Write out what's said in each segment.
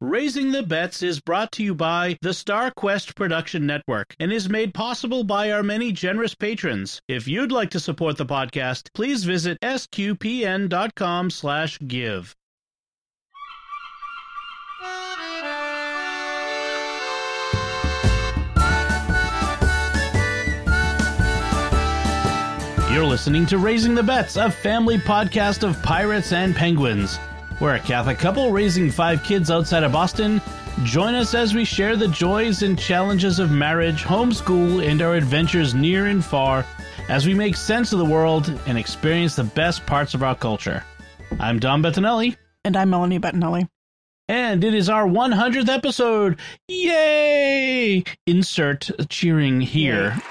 Raising the Bets is brought to you by the Star Quest Production Network and is made possible by our many generous patrons. If you'd like to support the podcast, please visit sqpn.com/give. You're listening to Raising the Bets, a family podcast of pirates and penguins. We're a Catholic couple raising 5 kids outside of Boston. Join us as we share the joys and challenges of marriage, homeschool, and our adventures near and far as we make sense of the world and experience the best parts of our culture. I'm Dom Bettinelli. And I'm Melanie Bettinelli. And it is our 100th episode. Yay! Insert cheering here. Yay.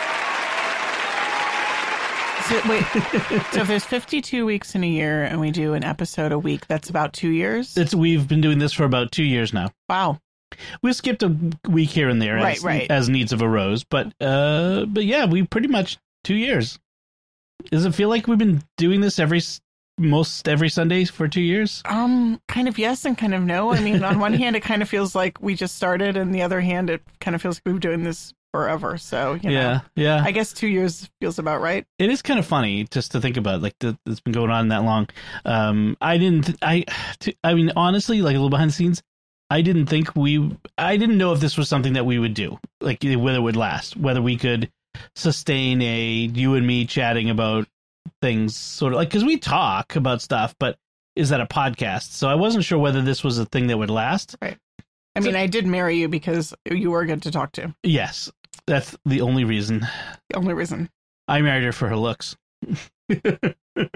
So, wait, so if there's 52 weeks in a year and we do an episode a week, that's about 2 years? We've been doing this for about 2 years now. Wow. We skipped a week here and there as needs have arose, but yeah, we pretty much 2 years. Does it feel like we've been doing this most every Sunday for 2 years? Kind of yes and kind of no. I mean, on one hand, it kind of feels like we just started, and the other hand, it kind of feels like we've been doing this forever. So, you know, yeah. I guess 2 years feels about right. It is kind of funny just to think about, like, it's been going on that long. I mean, honestly, like a little behind the scenes, I didn't know if this was something that we would do, like whether it would last, whether we could sustain you and me chatting about things, sort of like, because we talk about stuff, but is that a podcast? So I wasn't sure whether this was a thing that would last. Right. I mean, I did marry you because you were good to talk to. Yes, that's the only reason. The only reason. I married her for her looks. I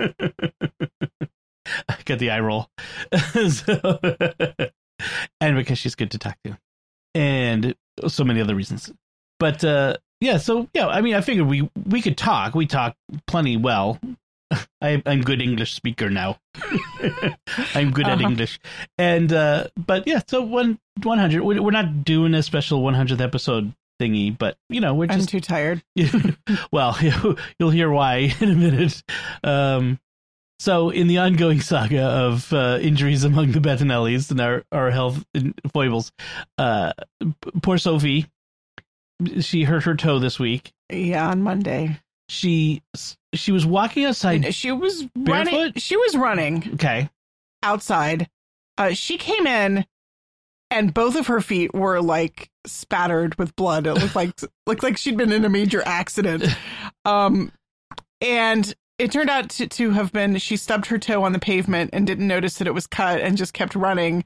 got the eye roll. And because she's good to talk to. And so many other reasons. But yeah, I mean, I figured we could talk. We talk plenty well. I'm good English speaker now. I'm good at English. And but yeah, so 100. We're not doing a special 100th episode thingy, but you know, I'm too tired. Well, you'll hear why in a minute. So in the ongoing saga of injuries among the Bettinellis and our health foibles, poor Sophie, she hurt her toe this week. Yeah, on Monday. She was walking outside. She was barefoot? running. She was running. Okay. Outside. She came in, and both of her feet were like spattered with blood. It looked like she'd been in a major accident. And it turned out to have been she stubbed her toe on the pavement and didn't notice that it was cut and just kept running.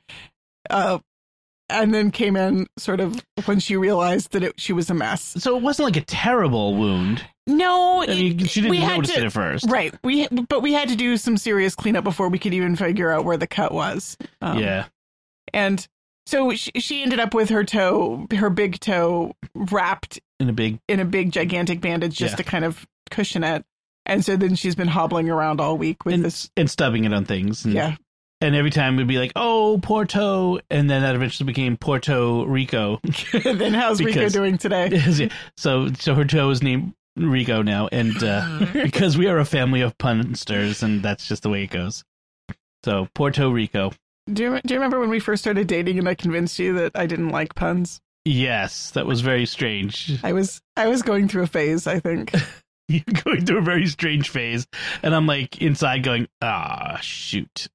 And then came in sort of when she realized that she was a mess. So it wasn't like a terrible wound. No, I mean, she didn't notice it at first. Right. But we had to do some serious cleanup before we could even figure out where the cut was. Yeah. And so she ended up with her big toe wrapped in a big gigantic bandage just to kind of cushion it. And so then she's been hobbling around all week with this and stubbing it on things. Yeah. And every time we'd be like, oh, poor toe. And then that eventually became Puerto Rico. And then how's Rico doing today? So her toe is named Rico now. And because we are a family of punsters, and that's just the way it goes. So Puerto Rico. Do you remember when we first started dating and I convinced you that I didn't like puns? Yes, that was very strange. I was going through a phase, I think. You're going through a very strange phase. And I'm like inside going, shoot.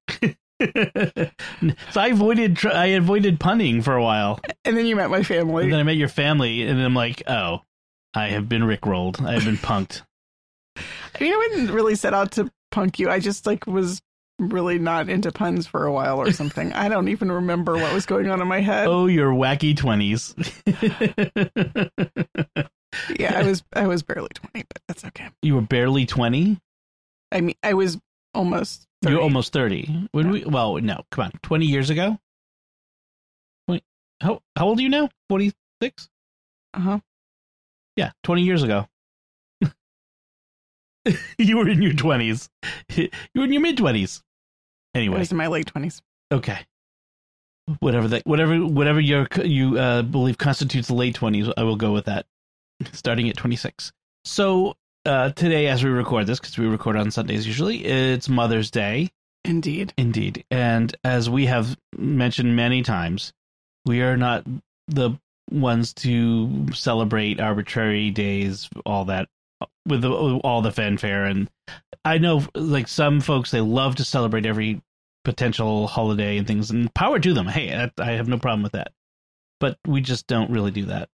So I avoided punning for a while. And then you met my family. And then I met your family, and I'm like, oh, I have been rickrolled. I have been punked. I mean, I wouldn't really set out to punk you. I just was really not into puns for a while or something. I don't even remember what was going on in my head. Oh, your wacky 20s. Yeah, I was barely 20, but that's okay. You were barely 20? I mean, I was almost 30. You're almost 30. No, come on. 20 years ago? How old are you now? 46? Uh-huh. Yeah, 20 years ago. You were in your 20s. You were in your mid-20s. Anyway. I was in my late 20s. Okay. Whatever you believe constitutes the late 20s, I will go with that. Starting at 26. So today, as we record this, because we record on Sundays usually, it's Mother's Day. Indeed. Indeed. And as we have mentioned many times, we are not the ones to celebrate arbitrary days, all that, with all the fanfare. And I know, like, some folks, they love to celebrate every potential holiday and things, and power to them. Hey, I have no problem with that. But we just don't really do that.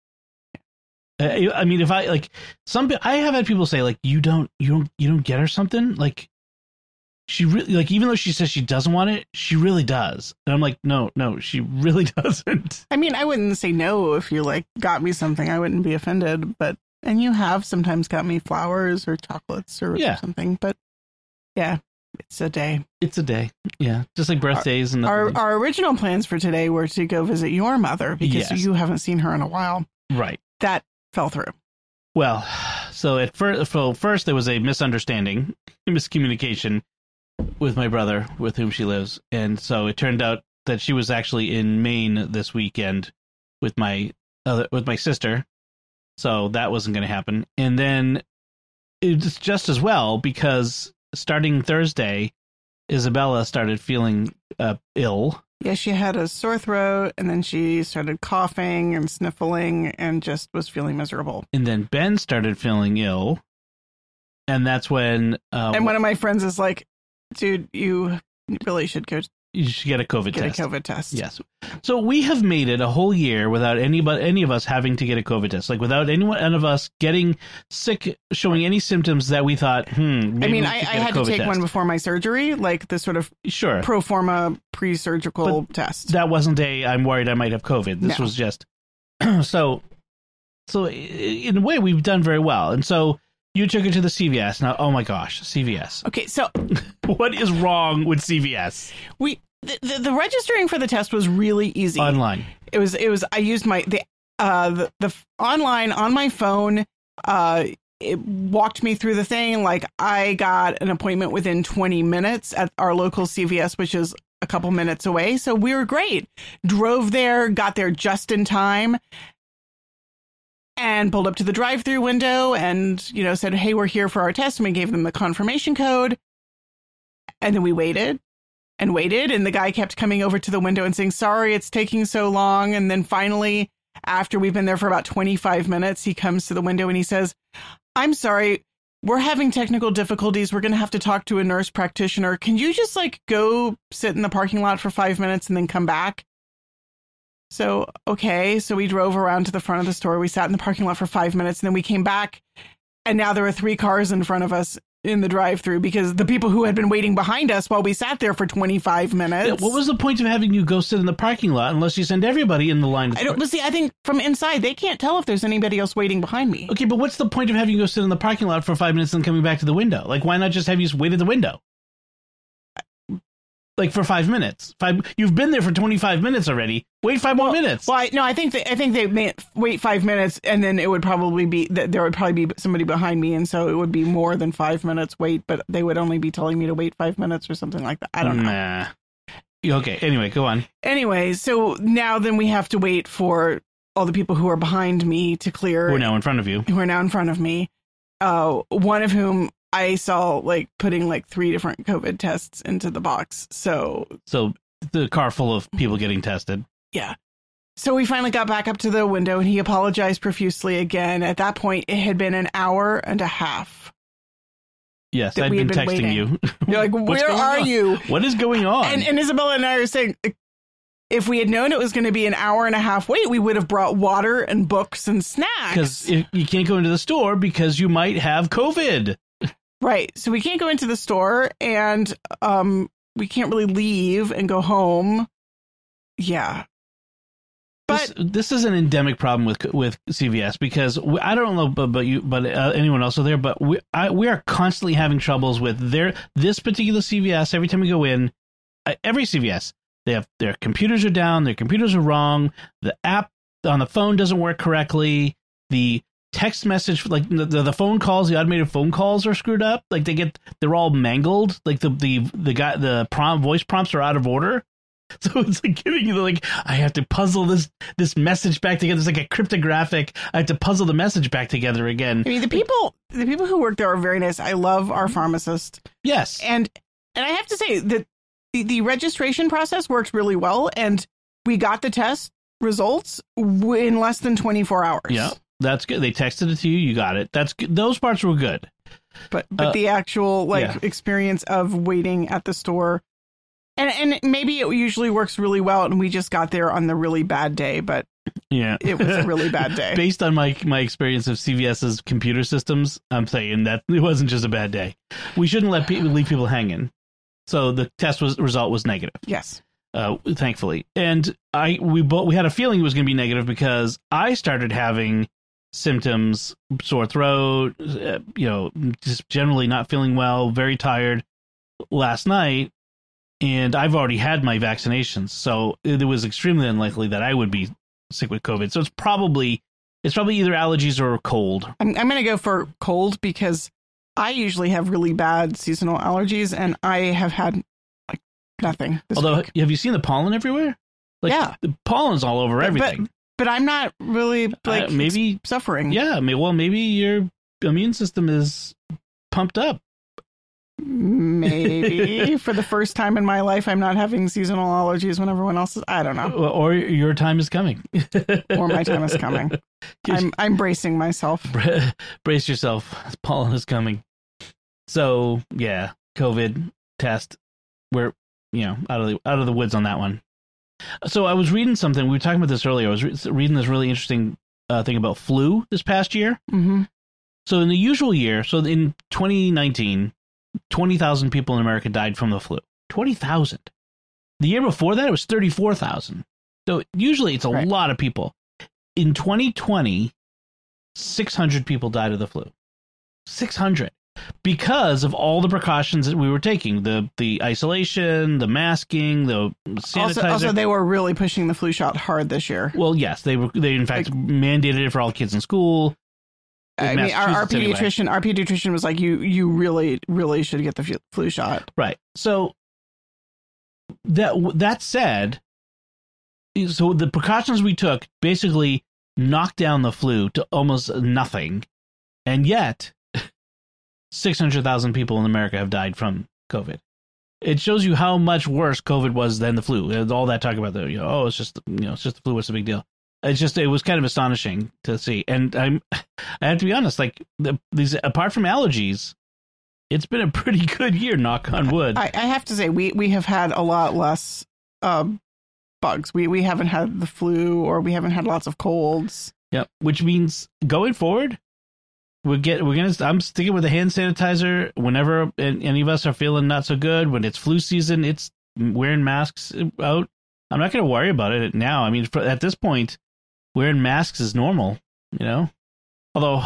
I mean, if I, like, I have had people say, like, you don't get her something, like, she really, like, even though she says she doesn't want it, she really does. And I'm like, no, she really doesn't. I mean, I wouldn't say no if you, like, got me something. I wouldn't be offended. And you have sometimes got me flowers or chocolates or something. But yeah, it's a day. It's a day. Yeah. Just like birthdays. Our original plans for today were to go visit your mother because you haven't seen her in a while. Right. That fell through. Well, so first there was a miscommunication with my brother, with whom she lives, and so it turned out that she was actually in Maine this weekend with my sister, so that wasn't going to happen. And then it's just as well, because starting Thursday, Isabella started feeling ill. Yeah, she had a sore throat, and then she started coughing and sniffling and just was feeling miserable. And then Ben started feeling ill, and that's when and one of my friends is like, dude, you really should go. You should get a COVID test. Get a COVID test. Yes. So we have made it a whole year without any of us having to get a COVID test. Like, without any of us getting sick, showing any symptoms that we thought, maybe I mean, I had to take one before my surgery, like the sort of pro forma pre-surgical test. That wasn't I'm worried I might have COVID. This was just so in a way we've done very well. And so you took it to the CVS. Now, oh my gosh, CVS. Okay, so what is wrong with CVS? The registering for the test was really easy. Online. It was. I used the online on my phone. It walked me through the thing. Like, I got an appointment within 20 minutes at our local CVS, which is a couple minutes away. So we were great. Drove there, got there just in time, and pulled up to the drive-through window and, said, hey, we're here for our test. And we gave them the confirmation code. And then we waited and waited. And the guy kept coming over to the window and saying, sorry, it's taking so long. And then finally, after we've been there for about 25 minutes, he comes to the window and he says, I'm sorry, we're having technical difficulties. We're going to have to talk to a nurse practitioner. Can you just go sit in the parking lot for 5 minutes and then come back? So, okay. So we drove around to the front of the store. We sat in the parking lot for 5 minutes and then we came back. And now there were 3 cars in front of us in the drive-through because the people who had been waiting behind us while we sat there for 25 minutes. Yeah, what was the point of having you go sit in the parking lot unless you send everybody in the line? I think from inside, they can't tell if there's anybody else waiting behind me. Okay, but what's the point of having you go sit in the parking lot for 5 minutes and coming back to the window? Like, why not just have you wait at the window? Like, for 5 minutes. You've been there for 25 minutes already. Wait 5 more minutes. Well, I think they may wait 5 minutes, and then it would probably be that there would probably be somebody behind me, and so it would be more than 5 minutes wait. But they would only be telling me to wait 5 minutes or something like that. I don't know. Okay. Anyway, go on. Anyway, so now then we have to wait for all the people who are behind me to clear. Who are now in front of you. Who are now in front of me. One of whom I saw putting 3 different COVID tests into the box. So the car full of people getting tested. Yeah. So we finally got back up to the window and he apologized profusely again. At that point, it had been an hour and a half. Yes, I'd been texting waiting. you. You're like, where are you? What is going on? And Isabella and I are saying, if we had known it was going to be an hour and a half wait, we would have brought water and books and snacks. Because you can't go into the store because you might have COVID. Right. So we can't go into the store and we can't really leave and go home. Yeah. But this is an endemic problem with CVS because I don't know but anyone else out there, but we are constantly having troubles with this particular CVS. Every time we go in, every CVS, their computers are down, their computers are wrong, the app on the phone doesn't work correctly, the text message, the phone calls, the automated phone calls are screwed up. They're all mangled. Like the voice prompts are out of order. So it's giving you I have to puzzle this message back together. It's like a cryptographic. I have to puzzle the message back together again. I mean, the people who work there are very nice. I love our pharmacist. Yes, and I have to say that the registration process worked really well, and we got the test results in less than 24 hours. Yeah, that's good. They texted it to you. You got it. That's good. Those parts were good. But the actual experience of waiting at the store, and maybe it usually works really well, and we just got there on the really bad day, but yeah, it was a really bad day. Based on my experience of CVS's computer systems, I'm saying that it wasn't just a bad day. We shouldn't leave people hanging. So the test result was negative. Yes. Thankfully. And we had a feeling it was going to be negative because I started having symptoms, sore throat, just generally not feeling well, very tired last night. And I've already had my vaccinations. So it was extremely unlikely that I would be sick with COVID. So it's probably either allergies or cold. I'm going to go for cold because I usually have really bad seasonal allergies, and I have had like nothing this week. Have you seen the pollen everywhere? Like, yeah. The pollen's all over everything. But I'm not really maybe suffering. Yeah. Maybe your immune system is pumped up. Maybe for the first time in my life, I'm not having seasonal allergies when everyone else is. I don't know. Or your time is coming. Or my time is coming. I'm bracing myself. Brace yourself. Pollen is coming. So yeah, COVID test. We're out of the woods on that one. So I was reading something. We were talking about this earlier. I was reading this really interesting thing about flu this past year. Mm-hmm. So in the usual year, so in 2019. 20,000 people in America died from the flu. 20,000. The year before that, it was 34,000. So usually it's a lot of people. In 2020, 600 people died of the flu. 600. Because of all the precautions that we were taking. The isolation, the masking, the sanitizer. Also, they were really pushing the flu shot hard this year. Well, yes. They in fact mandated it for all kids in school. I mean, our pediatrician was like, you really, really should get the flu shot. Right. So that said, so the precautions we took basically knocked down the flu to almost nothing. And yet 600,000 people in America have died from COVID. It shows you how much worse COVID was than the flu. All that talk about it's just the flu. What's the big deal? It was kind of astonishing to see. And I have to be honest, like these, apart from allergies, it's been a pretty good year, knock on wood. I have to say, we have had a lot less bugs. We haven't had the flu, or we haven't had lots of colds. Yeah. Which means going forward, I'm sticking with the hand sanitizer whenever any of us are feeling not so good. When it's flu season, it's wearing masks out. I'm not going to worry about it now. I mean, at this point, wearing masks is normal, Although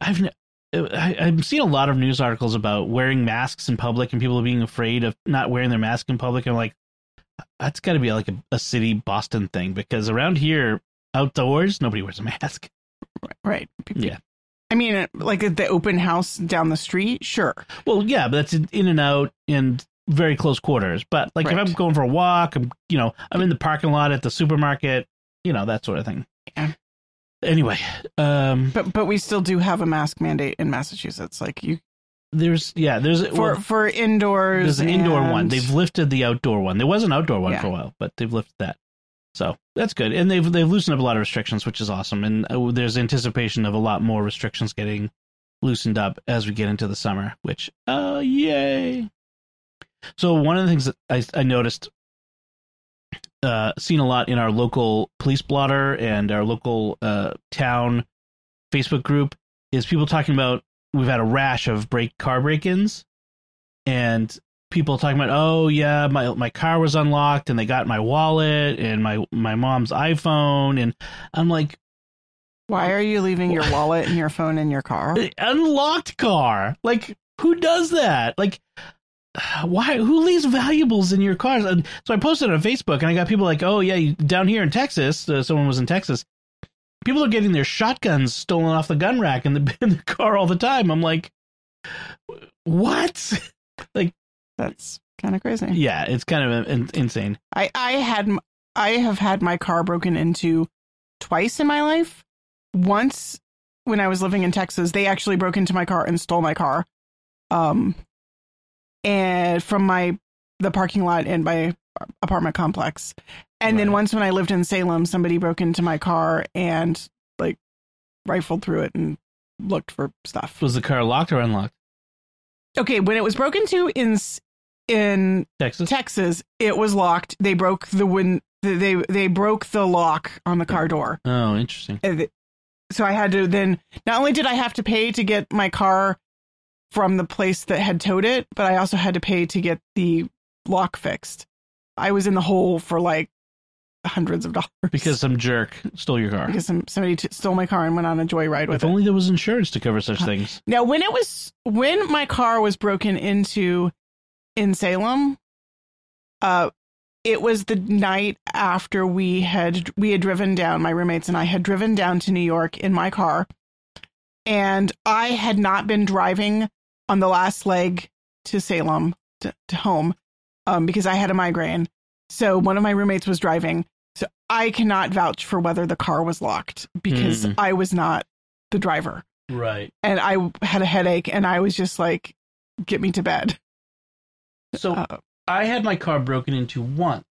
I've seen a lot of news articles about wearing masks in public and people being afraid of not wearing their mask in public. I'm like, that's got to be like a city Boston thing, because around here, outdoors, nobody wears a mask. Right. Yeah. I mean, like at the open house down the street, sure. Well, yeah, but that's in and out and very close quarters. But like if I'm going for a walk, I'm in the parking lot at the supermarket, that sort of thing. Yeah. Anyway, but we still do have a mask mandate in Massachusetts. Like there's for indoors. There's an indoor one. They've lifted the outdoor one. There was an outdoor one for a while, but they've lifted that. So that's good. And they've loosened up a lot of restrictions, which is awesome. And there's anticipation of a lot more restrictions getting loosened up as we get into the summer, which, yay. So one of the things that I noticed, seen a lot in our local police blotter and our local town Facebook group, is people talking about, we've had a rash of car break-ins, and people talking about, oh yeah, my car was unlocked and they got my wallet and my mom's iPhone, and I'm like, why are you leaving your wallet and your phone in your car? Unlocked car. Like, who does that? Like, why? Who leaves valuables in your cars? And so I posted on Facebook, and I got people like, oh yeah, down here in Texas, someone was in Texas. People are getting their shotguns stolen off the gun rack in the car all the time. I'm like, what? Like, that's kind of crazy. Yeah, it's kind of insane. I have had my car broken into twice in my life. Once when I was living in Texas, they actually broke into my car and stole my car. And from my the parking lot in my apartment complex. And then once when I lived in Salem, somebody broke into my car and like rifled through it and looked for stuff. Was the car locked or unlocked? Okay, when it was broken into in Texas, it was locked. They broke they broke the lock on the car door. Oh, interesting. So I had to then, not only did I have to pay to get my car from the place that had towed it, but I also had to pay to get the lock fixed. I was in the hole for like hundreds of dollars. Because some jerk stole your car. Because somebody stole my car and went on a joyride with it. If only there was insurance to cover such things. Now, when my car was broken into in Salem, it was the night after we had driven down, my roommates and I had driven down to New York in my car. And I had not been driving on the last leg to Salem, to home, because I had a migraine. So one of my roommates was driving. So I cannot vouch for whether the car was locked because I was not the driver. Right. And I had a headache and I was just like, get me to bed. So I had my car broken into once.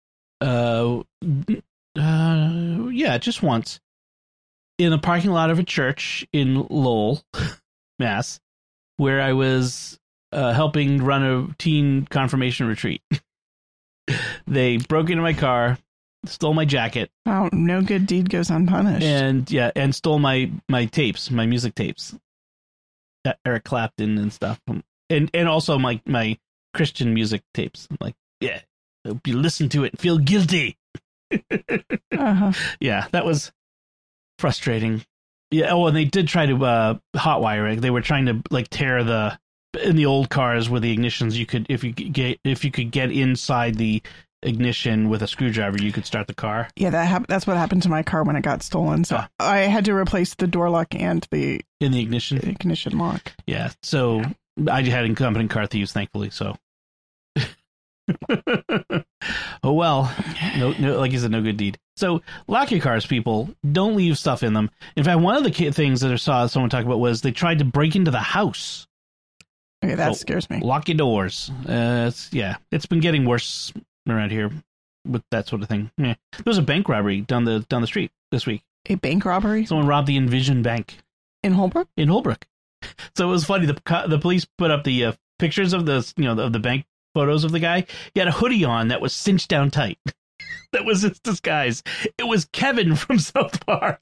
Yeah, just once. In a parking lot of a church in Lowell, Mass, where I was helping run a teen confirmation retreat. They broke into my car, stole my jacket. Oh, no good deed goes unpunished. And stole my tapes, my music tapes. Eric Clapton and stuff. And also my Christian music tapes. I'm like, yeah, hope you listen to it and feel guilty. Yeah, that was frustrating. Yeah. Oh, and they did try to hotwire it. They were trying to like tear in the old cars with the ignitions. You could, if you could get inside the ignition with a screwdriver, you could start the car. Yeah, that's what happened to my car when it got stolen. So I had to replace the door lock and the ignition lock. Yeah. So I had incompetent car thieves, thankfully. So. Oh well, no, like you said, no good deed. So lock your cars, people. Don't leave stuff in them. In fact, one of the things that I saw someone talk about was they tried to break into the house. Okay, that scares me. Lock your doors. It's been getting worse around here with that sort of thing. Yeah. There was a bank robbery down the street this week. A bank robbery? Someone robbed the Envision Bank in Holbrook. So it was funny. The police put up the pictures of the bank photos of the guy. He had a hoodie on that was cinched down tight. That was his disguise. It was Kevin from South Park.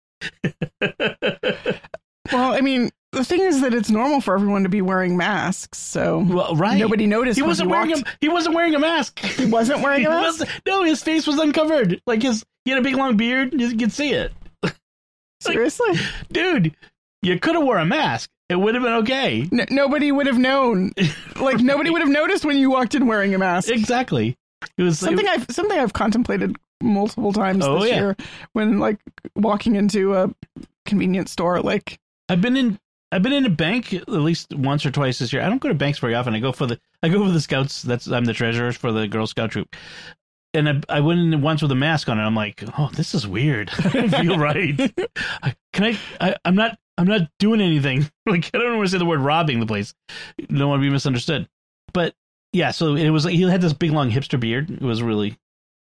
Well, I mean, the thing is that it's normal for everyone to be wearing masks, so nobody noticed. He wasn't wearing a mask. He wasn't wearing a mask? No, his face was uncovered. Like he had a big long beard. You could see it. Seriously? Like, dude, you could have wore a mask. It would have been okay. Nobody would have known. Like nobody would have noticed when you walked in wearing a mask. Exactly. It was something I've contemplated multiple times this year when like walking into a convenience store. Like I've been in a bank at least once or twice this year. I don't go to banks very often. I go for the Scouts. I'm the treasurer for the Girl Scout troop. And I went in once with a mask on, and I'm like, oh, this is weird. I don't feel right. I'm not doing anything. Like, I don't want to say the word robbing the place. Don't want to be misunderstood. But yeah, so it was like he had this big long hipster beard. It was really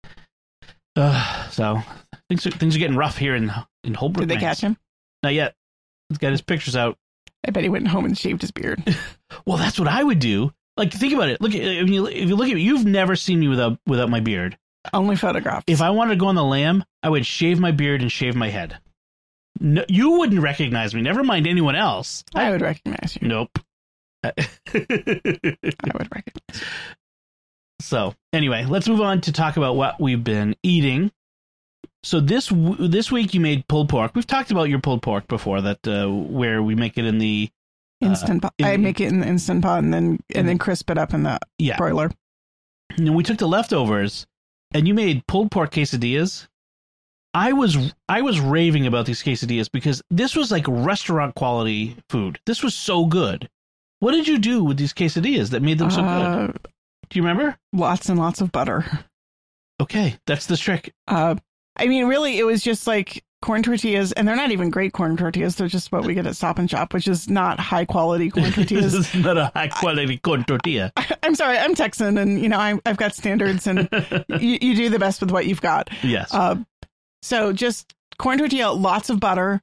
so things are getting rough here in Holbrook. Did they catch him? Not yet. He's got his pictures out. I bet he went home and shaved his beard. Well, that's what I would do. Like, think about it. Look, if you look at me, you've never seen me without my beard. Only photographs. If I wanted to go on the lam, I would shave my beard and shave my head. No, you wouldn't recognize me. Never mind anyone else. I would recognize you. Nope. I would recognize you. So, anyway, let's move on to talk about what we've been eating. So this week you made pulled pork. We've talked about your pulled pork before, that where we make it in the Instant Pot. I make it in the Instant Pot and then crisp it up in the broiler. And we took the leftovers, and you made pulled pork quesadillas. I was raving about these quesadillas because this was like restaurant quality food. This was so good. What did you do with these quesadillas that made them so good? Do you remember? Lots and lots of butter. Okay, that's the trick. I mean, really, it was just like corn tortillas, and they're not even great corn tortillas. They're just what we get at Stop and Shop, which is not high quality corn tortillas. This is not a high quality corn tortilla. I'm sorry, I'm Texan, and I've got standards, and you do the best with what you've got. Yes. So just corn tortilla, lots of butter,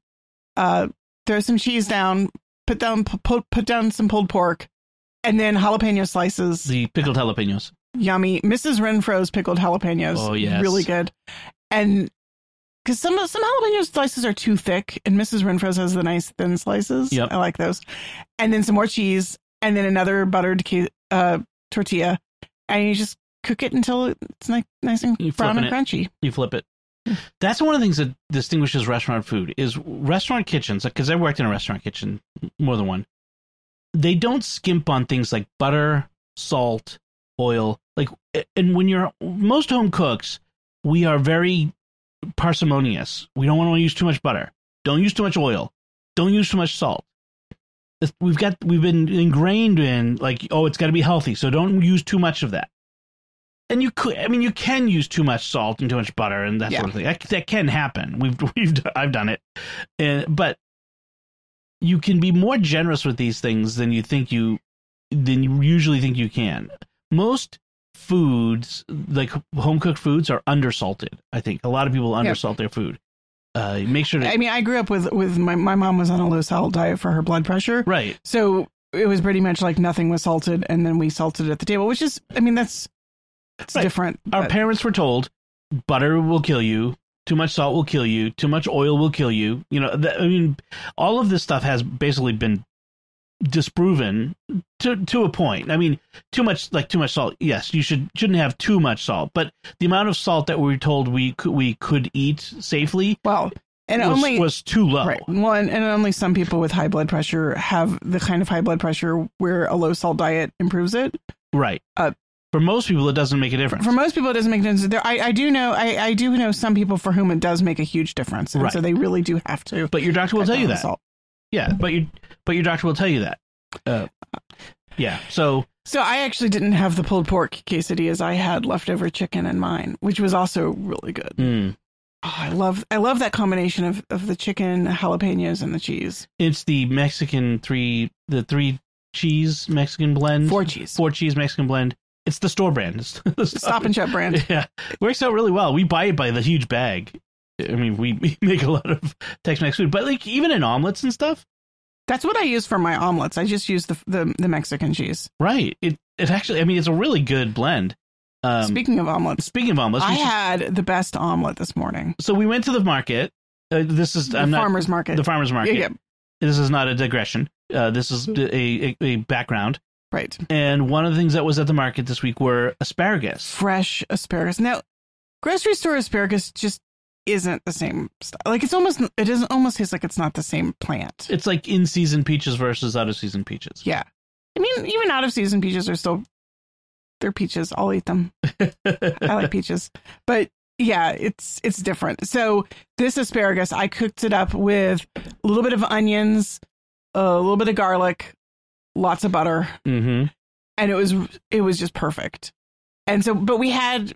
throw some cheese down, put down some pulled pork, and then jalapeno slices. The pickled jalapenos. Yummy. Mrs. Renfro's pickled jalapenos. Oh, yes. Really good. And because some jalapeno slices are too thick, and Mrs. Renfro's has the nice thin slices. Yep. I like those. And then some more cheese, and then another buttered tortilla. And you just cook it until it's nice and brown and crunchy. You flip it. That's one of the things that distinguishes restaurant food is restaurant kitchens, because I worked in a restaurant kitchen, more than one. They don't skimp on things like butter, salt, oil. And when most home cooks, we are very parsimonious. We don't want to use too much butter. Don't use too much oil. Don't use too much salt. We've been ingrained in it's got to be healthy, so don't use too much of that. And you can use too much salt and too much butter and that sort of thing. That can happen. I've done it, but you can be more generous with these things than you usually think you can. Most foods, like home cooked foods, are undersalted. I think a lot of people undersalt their food. Make sure to. I grew up with my mom was on a low salt diet for her blood pressure. Right. So it was pretty much like nothing was salted, and then we salted at the table, which is, that's right. Different. Our parents were told butter will kill you. Too much salt will kill you. Too much oil will kill you. All of this stuff has basically been disproven to a point. Too much salt. Yes, you shouldn't have too much salt, but the amount of salt that we were told we could eat safely, was too low. Right. Well, and only some people with high blood pressure have the kind of high blood pressure where a low salt diet improves it. Right. For most people, it doesn't make a difference. For most people, it doesn't make a difference. I do know some people for whom it does make a huge difference, and so they really do have to. But your doctor will tell you that. Salt. Yeah, but your doctor will tell you that. Yeah. So I actually didn't have the pulled pork quesadillas. I had leftover chicken in mine, which was also really good. Mm. Oh, I love that combination of the chicken, the jalapenos, and the cheese. It's the Mexican three cheese Mexican blend. 4 cheese Mexican blend. It's the store brand. It's the Stop and Shop brand. Yeah. Works out really well. We buy it by the huge bag. We make a lot of Tex-Mex food, but even in omelets and stuff. That's what I use for my omelets. I just use the Mexican cheese. Right. It actually, it's a really good blend. Speaking of omelets, I had the best omelet this morning. So we went to the market. Farmer's market. The farmer's market. Yeah. This is not a digression. This is a background. Right. And one of the things that was at the market this week were asparagus. Fresh asparagus. Now, grocery store asparagus just isn't the same style. It doesn't almost taste like it's not the same plant. It's like in-season peaches versus out-of-season peaches. Yeah. Even out-of-season peaches they're peaches. I'll eat them. I like peaches. But yeah, it's different. So this asparagus, I cooked it up with a little bit of onions, a little bit of garlic, lots of butter, and it was just perfect. And so, but we had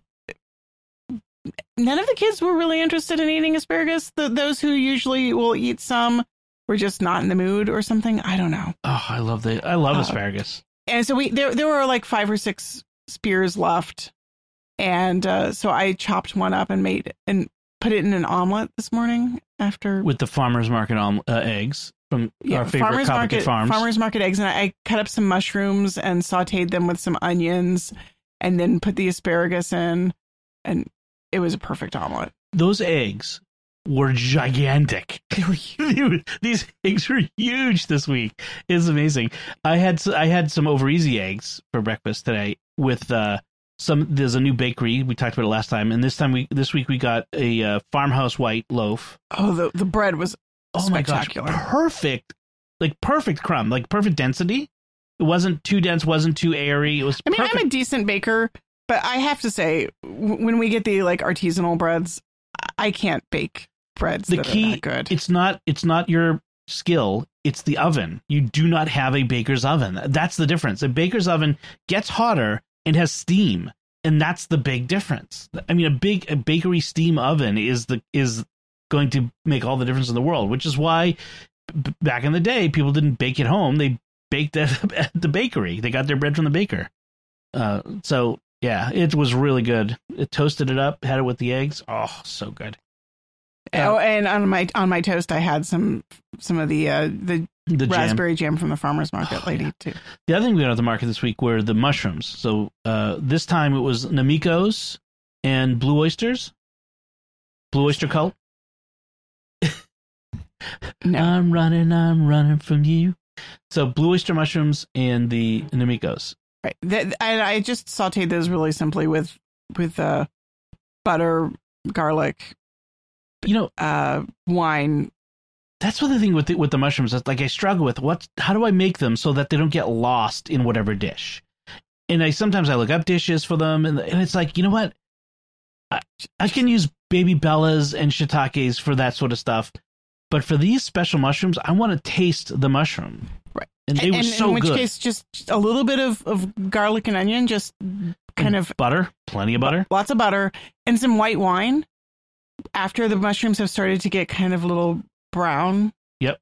none of the kids were really interested in eating asparagus. Those who usually will eat some were just not in the mood or something. I don't know. Oh, I love asparagus. And so there were like 5 or 6 spears left, and so I chopped one up and put it in an omelet this morning after with the farmer's market eggs. From our favorite Farmer's Market eggs, and I cut up some mushrooms and sautéed them with some onions, and then put the asparagus in, and it was a perfect omelet. Those eggs were gigantic. They were huge. These eggs were huge this week. It's amazing. I had some over easy eggs for breakfast today with there's a new bakery. We talked about it last time, and this week we got a Farmhouse White loaf. Oh, the bread was spectacular. My gosh, perfect crumb, perfect density. It wasn't too dense, wasn't too airy. It was perfect. I'm a decent baker, but I have to say, when we get the artisanal breads, I can't bake breads that are that good. It's not your skill, it's the oven. You do not have a baker's oven. That's the difference. A baker's oven gets hotter and has steam, and that's the big difference. A bakery steam oven is going to make all the difference in the world, which is why back in the day, people didn't bake at home. They baked at the bakery. They got their bread from the baker. So yeah, it was really good. It toasted it up, had it with the eggs. Oh, so good. And on my toast, I had some of the raspberry jam from the farmer's market lady too. The other thing we got at the market this week were the mushrooms. So this time it was Namikos and blue oysters. Blue oyster cult. No. I'm running from you. So blue oyster mushrooms and the Namikos. Right. I just sauteed those really simply with butter, garlic, wine. That's one thing with the mushrooms. That's like I struggle with how do I make them so that they don't get lost in whatever dish. And sometimes I look up dishes for them, and it's like, you know what? I can use baby bellas and shiitakes for that sort of stuff, but for these special mushrooms, I want to taste the mushroom. Right. And they were so good. In which case, just a little bit of garlic and onion, just kind of butter, plenty of butter, lots of butter, and some white wine. After the mushrooms have started to get kind of a little brown. Yep.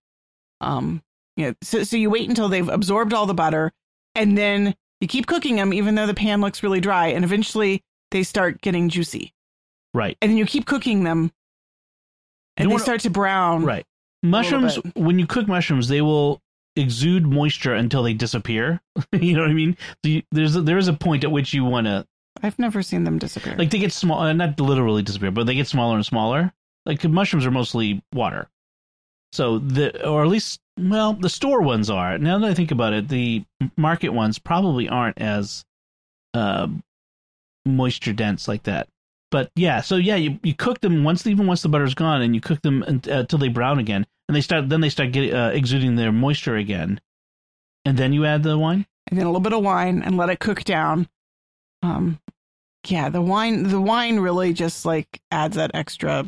So you wait until they've absorbed all the butter, and then you keep cooking them, even though the pan looks really dry, and eventually they start getting juicy. Right. And then you keep cooking them, and they start to brown. Right. Mushrooms, when you cook mushrooms, they will exude moisture until they disappear. You know what I mean? There is a point at which you want to. I've never seen them disappear. Like they get small, not literally disappear, but they get smaller and smaller. Like mushrooms are mostly water. So or at least, well, the store ones are. Now that I think about it, the market ones probably aren't as moisture dense like that. But yeah, so yeah, you cook them once the butter's gone, and you cook them until they brown again, and they start getting exuding their moisture again, and then you add the wine, and then a little bit of wine, and let it cook down. Yeah, the wine really just like adds that extra.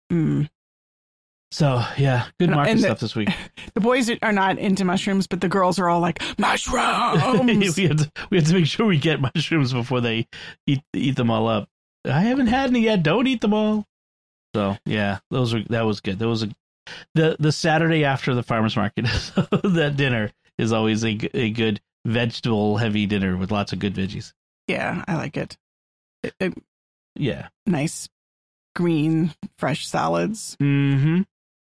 So yeah, good market stuff this week. The boys are not into mushrooms, but the girls are all like mushrooms. we have to make sure we get mushrooms before they eat them all up. I haven't had any yet. Don't eat them all. So yeah, that was good. That was the Saturday after the farmer's market. That dinner is always a good vegetable heavy dinner with lots of good veggies. Yeah, I like it. Yeah, nice green fresh salads. Mm-hmm.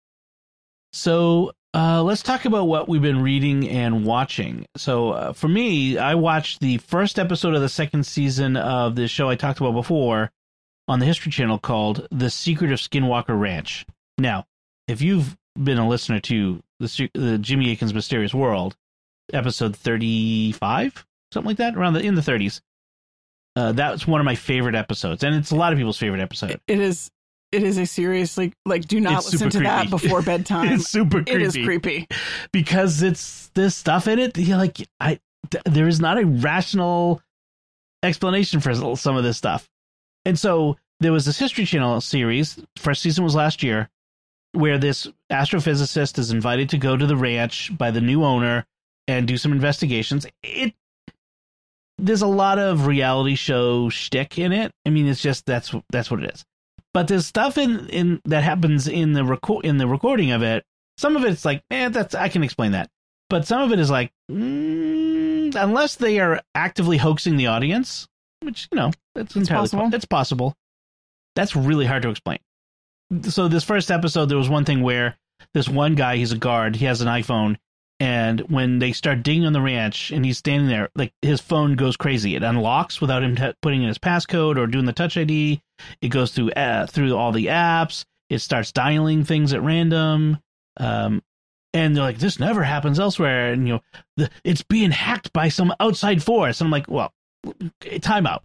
So let's talk about what we've been reading and watching. So for me, I watched the first episode of the second season of the show I talked about before on the History Channel called The Secret of Skinwalker Ranch. Now, if you've been a listener to the Jimmy Akin's Mysterious World, episode 35, something like that, in the 30s, that's one of my favorite episodes, and it's a lot of people's favorite episode. It is a seriously, like, do not listen to that before bedtime. It's super creepy. It is creepy. Because it's this stuff in it. You're like, there is not a rational explanation for some of this stuff. And so there was this History Channel series, first season was last year, where this astrophysicist is invited to go to the ranch by the new owner and do some investigations. There's a lot of reality show shtick in it. I mean, it's just, that's what it is. But there's stuff in that happens in the recording of it. Some of it's like, I can explain that. But some of it is like, unless they are actively hoaxing the audience, which, that's entirely possible. It's possible. That's really hard to explain. So this first episode, there was one thing where this one guy, he's a guard, he has an iPhone, and when they start digging on the ranch and he's standing there, like his phone goes crazy. It unlocks without him putting in his passcode or doing the Touch ID. It goes through all the apps. It starts dialing things at random. And they're like, this never happens elsewhere. And, it's being hacked by some outside force. And I'm like, well, time out.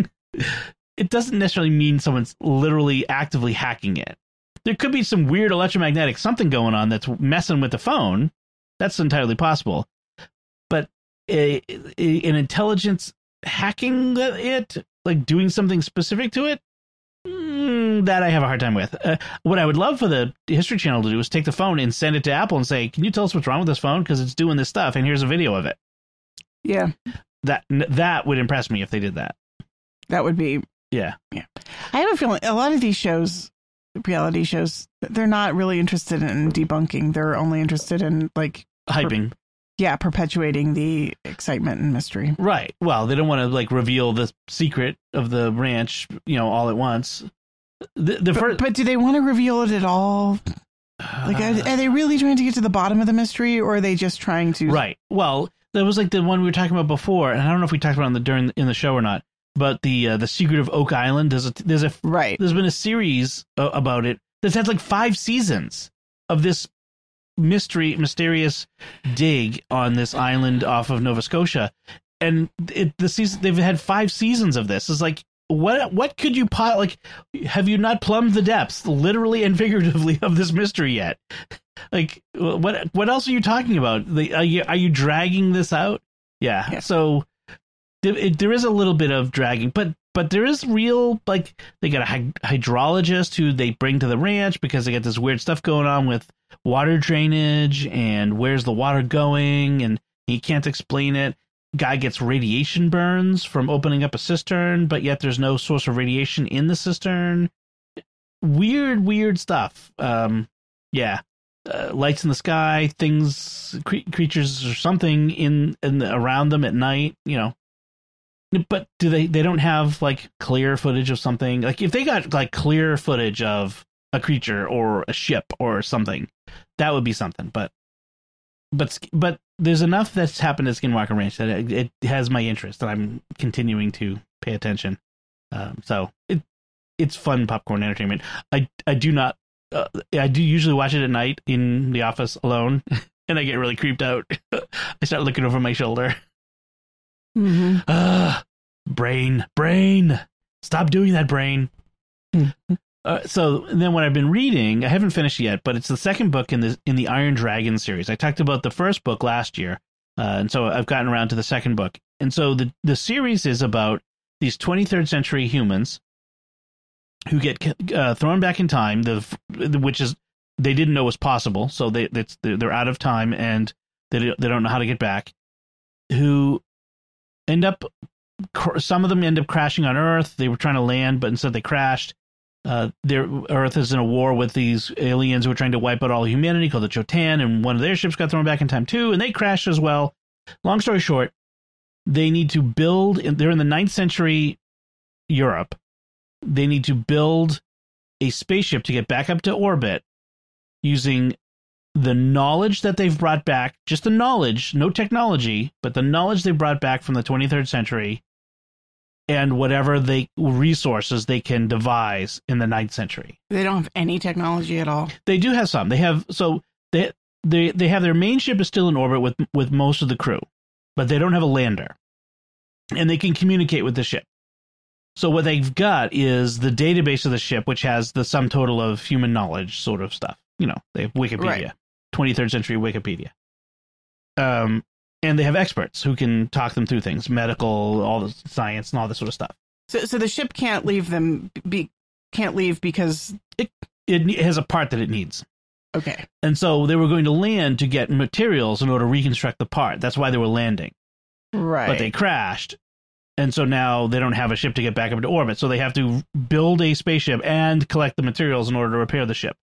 It doesn't necessarily mean someone's literally actively hacking it. There could be some weird electromagnetic something going on that's messing with the phone. That's entirely possible. But an intelligence hacking it, like doing something specific to it, that I have a hard time with. What I would love for the History Channel to do is take the phone and send it to Apple and say, can you tell us what's wrong with this phone? Because it's doing this stuff, and here's a video of it. Yeah. That would impress me if they did that. That would be... Yeah. I have a feeling a lot of these shows, reality shows, they're not really interested in debunking. They're only interested in like hyping. Perpetuating the excitement and mystery. Right. Well, they don't want to like reveal the secret of the ranch, all at once. But do they want to reveal it at all? Like, are they really trying to get to the bottom of the mystery, or are they just trying to? Right. Well, that was like the one we were talking about before, and I don't know if we talked about it in the show or not. But the secret of Oak Island, there's been a series about it that's had like 5 seasons of this mysterious dig on this island off of Nova Scotia, and they've had 5 seasons of this. It's like, what could you like? Have you not plumbed the depths, literally and figuratively, of this mystery yet? Like, what else are you talking about? Are you dragging this out? Yeah. So there is a little bit of dragging, but there is real, like, they got a hydrologist who they bring to the ranch because they got this weird stuff going on with water drainage and where's the water going, and he can't explain it. Guy gets radiation burns from opening up a cistern, but yet there's no source of radiation in the cistern. Weird stuff. Lights in the sky, things, creatures or something in around them at night, But they don't have like clear footage of something? Like if they got like clear footage of a creature or a ship or something, that would be something. But there's enough that's happened at Skinwalker Ranch that it has my interest, and I'm continuing to pay attention. So it's fun popcorn entertainment. I do usually watch it at night in the office alone, and I get really creeped out. I start looking over my shoulder. Mm-hmm. Brain, stop doing that, brain. Mm-hmm. So then what I've been reading, I haven't finished yet, but it's the second book in the Iron Dragon series. I talked about the first book last year, and so I've gotten around to the second book. And so the series is about these 23rd century humans who get thrown back in time, which is they didn't know was possible. So they're out of time and they don't know how to get back. Who end up, some of them end up crashing on Earth. They were trying to land, but instead they crashed. Their Earth is in a war with these aliens who are trying to wipe out all humanity, called the Chotan, and one of their ships got thrown back in time too, and they crashed as well. Long story short, they need to build. They're in the 9th century Europe. They need to build a spaceship to get back up to orbit using the knowledge that they've brought back, just the knowledge, no technology, but the knowledge they brought back from the 23rd century, and whatever resources they can devise in the 9th century. They don't have any technology at all. They do have some. They have their main ship is still in orbit with most of the crew, but they don't have a lander, and they can communicate with the ship. So what they've got is the database of the ship, which has the sum total of human knowledge sort of stuff. They have Wikipedia, right. 23rd century Wikipedia. And they have experts who can talk them through things, medical, all the science and all this sort of stuff. So the ship can't leave because it has a part that it needs. Okay. And so they were going to land to get materials in order to reconstruct the part. That's why they were landing. Right. But they crashed. And so now they don't have a ship to get back up to orbit. So they have to build a spaceship and collect the materials in order to repair the ship.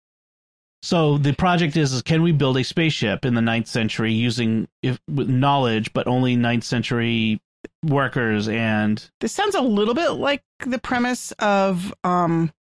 So the project is can we build a spaceship in the 9th century using with knowledge, but only 9th century workers? And this sounds a little bit like the premise of Niflheim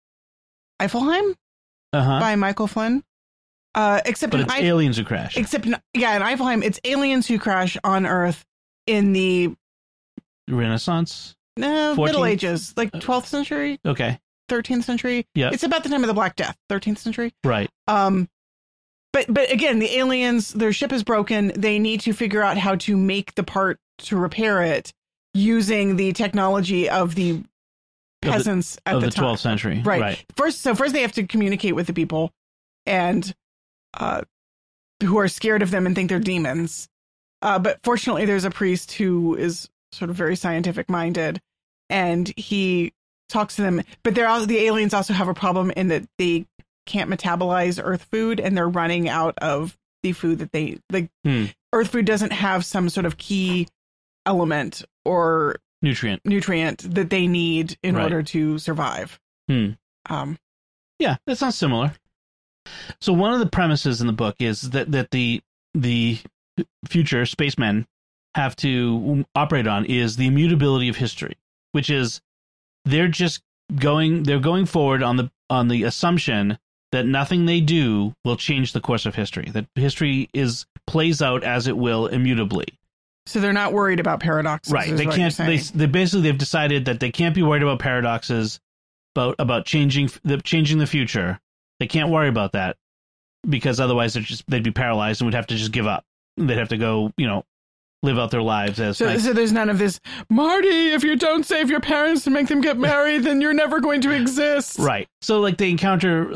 by Michael Flynn. Except it's aliens who crash. Except in Niflheim, it's aliens who crash on Earth in the Renaissance? No, 14th? Middle Ages, like 12th century. Okay. 13th century. Yeah. It's about the time of the Black Death, 13th century. Right. But again, the aliens, their ship is broken. They need to figure out how to make the part to repair it using the technology of the peasants at the time. 12th century. Right. First they have to communicate with the people and who are scared of them and think they're demons. But fortunately, there's a priest who is sort of very scientific minded, and he talks to them. But the aliens also have a problem in that they can't metabolize Earth food, and they're running out of the food that they like. Earth food doesn't have some sort of key element or nutrient that they need in order to survive. Yeah, that sounds similar. So one of the premises in the book is that the future spacemen have to operate on is the immutability of history, which is they're going forward on the assumption that nothing they do will change the course of history, that history plays out as it will immutably. So they're not worried about paradoxes. Right. They can't. They've decided that they can't be worried about paradoxes, about changing the future. They can't worry about that because otherwise they'd be paralyzed and would have to just give up. They'd have to go, live out their lives as. So there's none of this, Marty. If you don't save your parents and make them get married, then you're never going to exist. Right. So like they encounter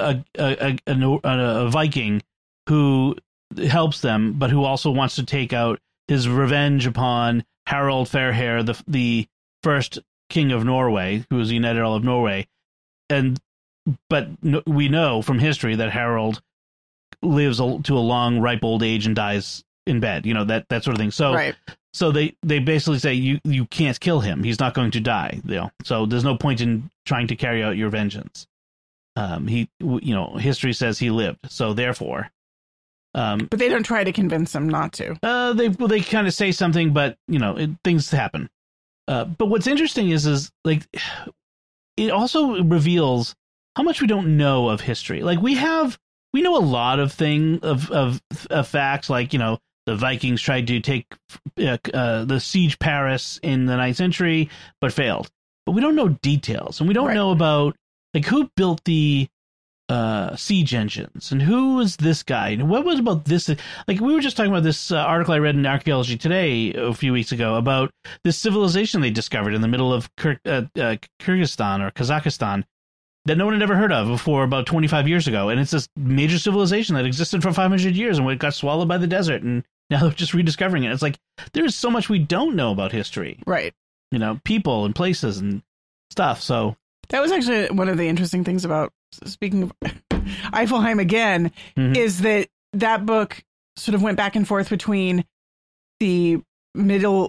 a Viking who helps them, but who also wants to take out his revenge upon Harald Fairhair, the first king of Norway, who was the United Earl of Norway. But we know from history that Harald lives to a long, ripe old age and dies in bed, that sort of thing. So, right. So they basically say you can't kill him. He's not going to die. So there's no point in trying to carry out your vengeance. History says he lived. So therefore, but they don't try to convince him not to. They kind of say something, but things happen. But what's interesting is like it also reveals how much we don't know of history. Like we know a lot of facts, like the Vikings tried to take the siege Paris in the 9th century, but failed. But we don't know details, and we don't know about like who built the siege engines and who was this guy and what was about this. Like we were just talking about this article I read in Archaeology Today a few weeks ago about this civilization they discovered in the middle of Kyrgyzstan or Kazakhstan that no one had ever heard of before about 25 years ago. And it's this major civilization that existed for 500 years and it got swallowed by the desert. And now they're just rediscovering it. It's like, there's so much we don't know about history. Right. People and places and stuff. So that was actually one of the interesting things about, speaking of Eifelheim again, is that book sort of went back and forth between the medieval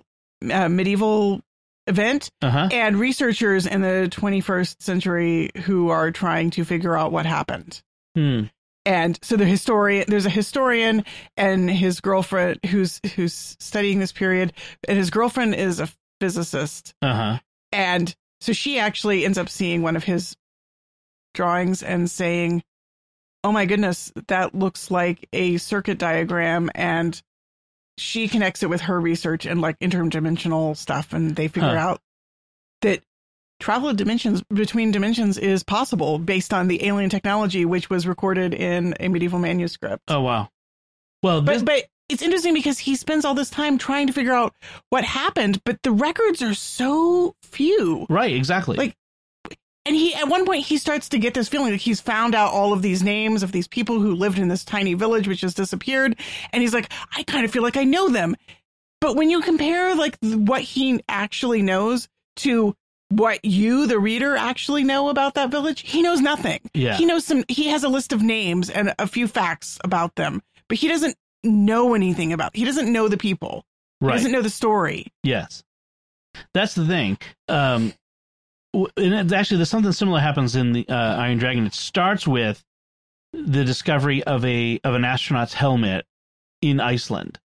event and researchers in the 21st century who are trying to figure out what happened. And so there's a historian and his girlfriend who's studying this period, and his girlfriend is a physicist. And so she actually ends up seeing one of his drawings and saying, oh my goodness, that looks like a circuit diagram. And she connects it with her research and like interdimensional stuff. And they figure out that travel of dimensions between dimensions is possible based on the alien technology, which was recorded in a medieval manuscript. Oh, wow. Well, but it's interesting because he spends all this time trying to figure out what happened, but the records are so few. Right, exactly. And at one point he starts to get this feeling that he's found out all of these names of these people who lived in this tiny village, which has disappeared. And he's like, I kind of feel like I know them. But when you compare like what he actually knows to what you, the reader, actually know about that village, he knows nothing. Yeah. He has a list of names and a few facts about them, but he doesn't know anything he doesn't know the people. Right. He doesn't know the story. Yes. That's the thing. And actually, there's something similar happens in the Iron Dragon. It starts with the discovery of an astronaut's helmet in Iceland,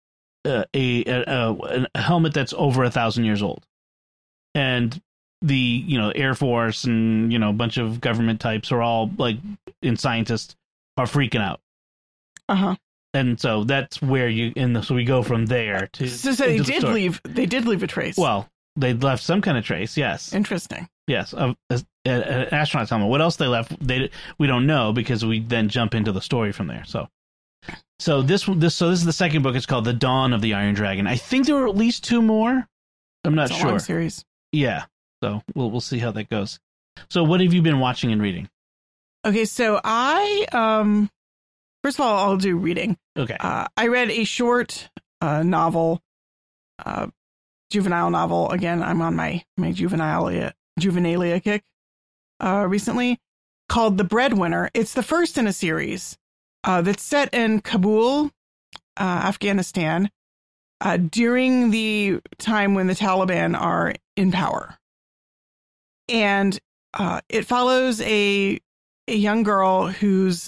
a helmet that's over 1,000 years old, and the Air Force and a bunch of government types are all and scientists are freaking out. And so that's where so we go from there to. So they did leave a trace. Well, they left some kind of trace. Yes. Interesting. Yes. An astronaut's helmet. What else they left? We don't know because we then jump into the story from there. So this is the second book. It's called The Dawn of the Iron Dragon. I think there were at least 2 more. I'm not sure. It's a long series. Yeah. So we'll see how that goes. So what have you been watching and reading? Okay. So I first of all, I'll do reading. Okay. I read a short novel, juvenile novel. Again, I'm on my juvenilia kick recently, called The Breadwinner. It's the first in a series that's set in Kabul, Afghanistan, during the time when the Taliban are in power. And it follows a a young girl whose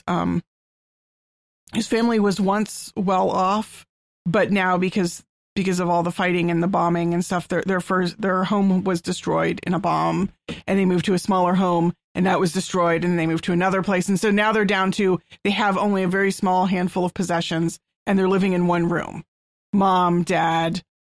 family was once well off, but now because of all the fighting and the bombing and stuff, their home was destroyed in a bomb, and they moved to a smaller home, and that was destroyed, and they moved to another place, and so now they're down to, they have only a very small handful of possessions, and they're living in one room, mom, dad,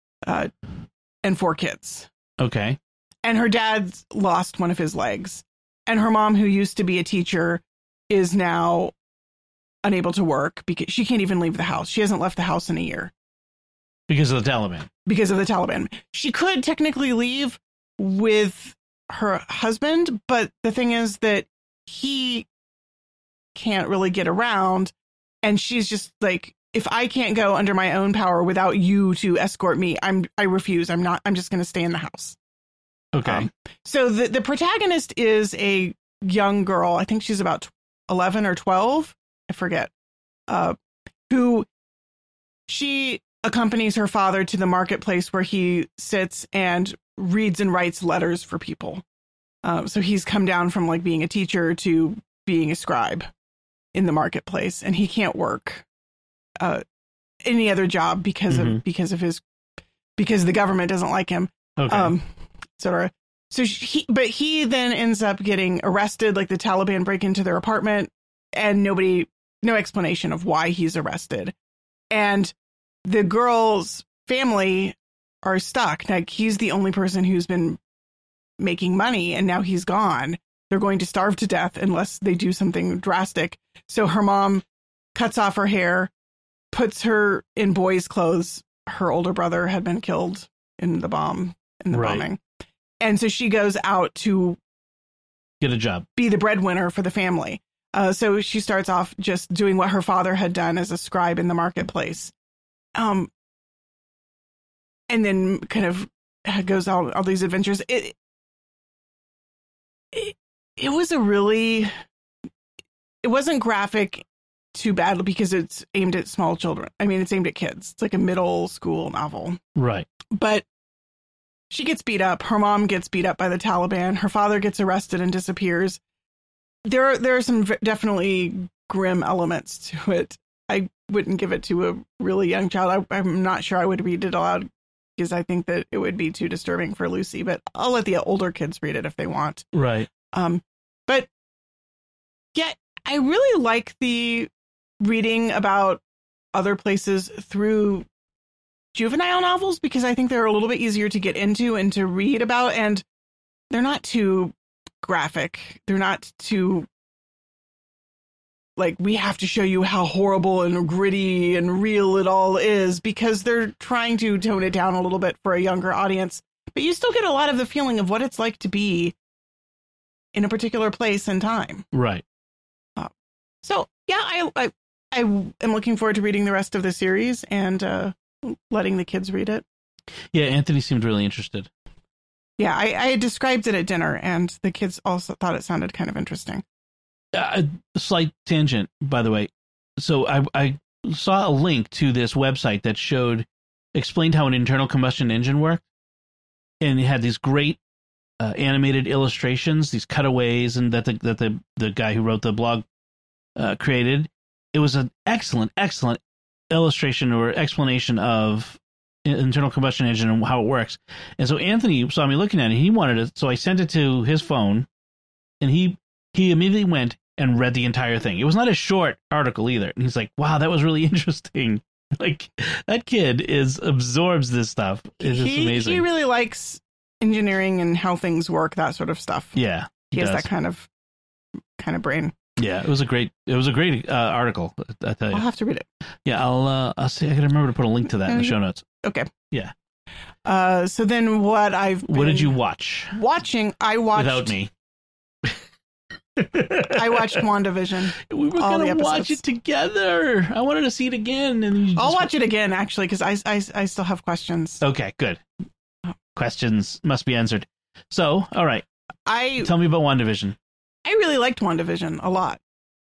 and 4 kids. Okay. And her dad's lost one of his legs, and her mom, who used to be a teacher, is now unable to work because she can't even leave the house. She hasn't left the house in a year. Because of the Taliban. Because of the Taliban. She could technically leave with her husband, but the thing is that he can't really get around, and she's just like, if I can't go under my own power without you to escort me, I refuse. I'm just going to stay in the house. Okay. So the protagonist is a young girl. I think she's about 11 or 12. I forget. Who she accompanies her father to the marketplace where he sits and reads and writes letters for people. So he's come down from like being a teacher to being a scribe in the marketplace, and he can't work any other job because of the government doesn't like him. Okay. Etc. So he then ends up getting arrested. Like the Taliban break into their apartment, and no explanation of why he's arrested. And the girl's family are stuck. Like, he's the only person who's been making money, and now he's gone. They're going to starve to death unless they do something drastic. So her mom cuts off her hair, puts her in boys' clothes. Her older brother had been killed in the bombing. And so she goes out to get a job, be the breadwinner for the family. So she starts off just doing what her father had done as a scribe in the marketplace. And then kind of goes out all these adventures. It was it wasn't graphic too badly because it's aimed at small children. I mean, it's aimed at kids. It's like a middle school novel. Right. But she gets beat up. Her mom gets beat up by the Taliban. Her father gets arrested and disappears. There are some definitely grim elements to it. I wouldn't give it to a really young child. I'm not sure I would read it aloud because I think that it would be too disturbing for Lucy, but I'll let the older kids read it if they want. Right. But yeah, I really like the reading about other places through juvenile novels because I think they're a little bit easier to get into and to read about, and they're not too graphic. They're not too like, we have to show you how horrible and gritty and real it all is, because they're trying to tone it down a little bit for a younger audience. But you still get a lot of the feeling of what it's like to be in a particular place and time. Right. So, yeah, I am looking forward to reading the rest of the series and letting the kids read it. Yeah, Anthony seemed really interested. Yeah, I had described it at dinner, and the kids also thought it sounded kind of interesting. A slight tangent, by the way. So I saw a link to this website that explained how an internal combustion engine worked, and it had these great animated illustrations, these cutaways, and that the guy who wrote the blog created. It was an excellent illustration or explanation of internal combustion engine and how it works. And so Anthony saw me looking at it. He wanted it, so I sent it to his phone, and he immediately went and read the entire thing. It was not a short article either. And he's like, wow, that was really interesting. Like, that kid absorbs this stuff. It's just amazing. He really likes engineering and how things work, that sort of stuff. Yeah. He has that kind of brain. Yeah, it was a great article. I tell you. I'll have to read it. Yeah, I'll see. I can remember to put a link to that in the show notes. Okay. Yeah. So then what did you watch? I watched without me. I watched WandaVision. We were going to watch it together. I wanted to see it again, and I'll watch it again actually because I still have questions. Okay, good. Questions must be answered. So, all right. Tell me about WandaVision. I really liked WandaVision a lot.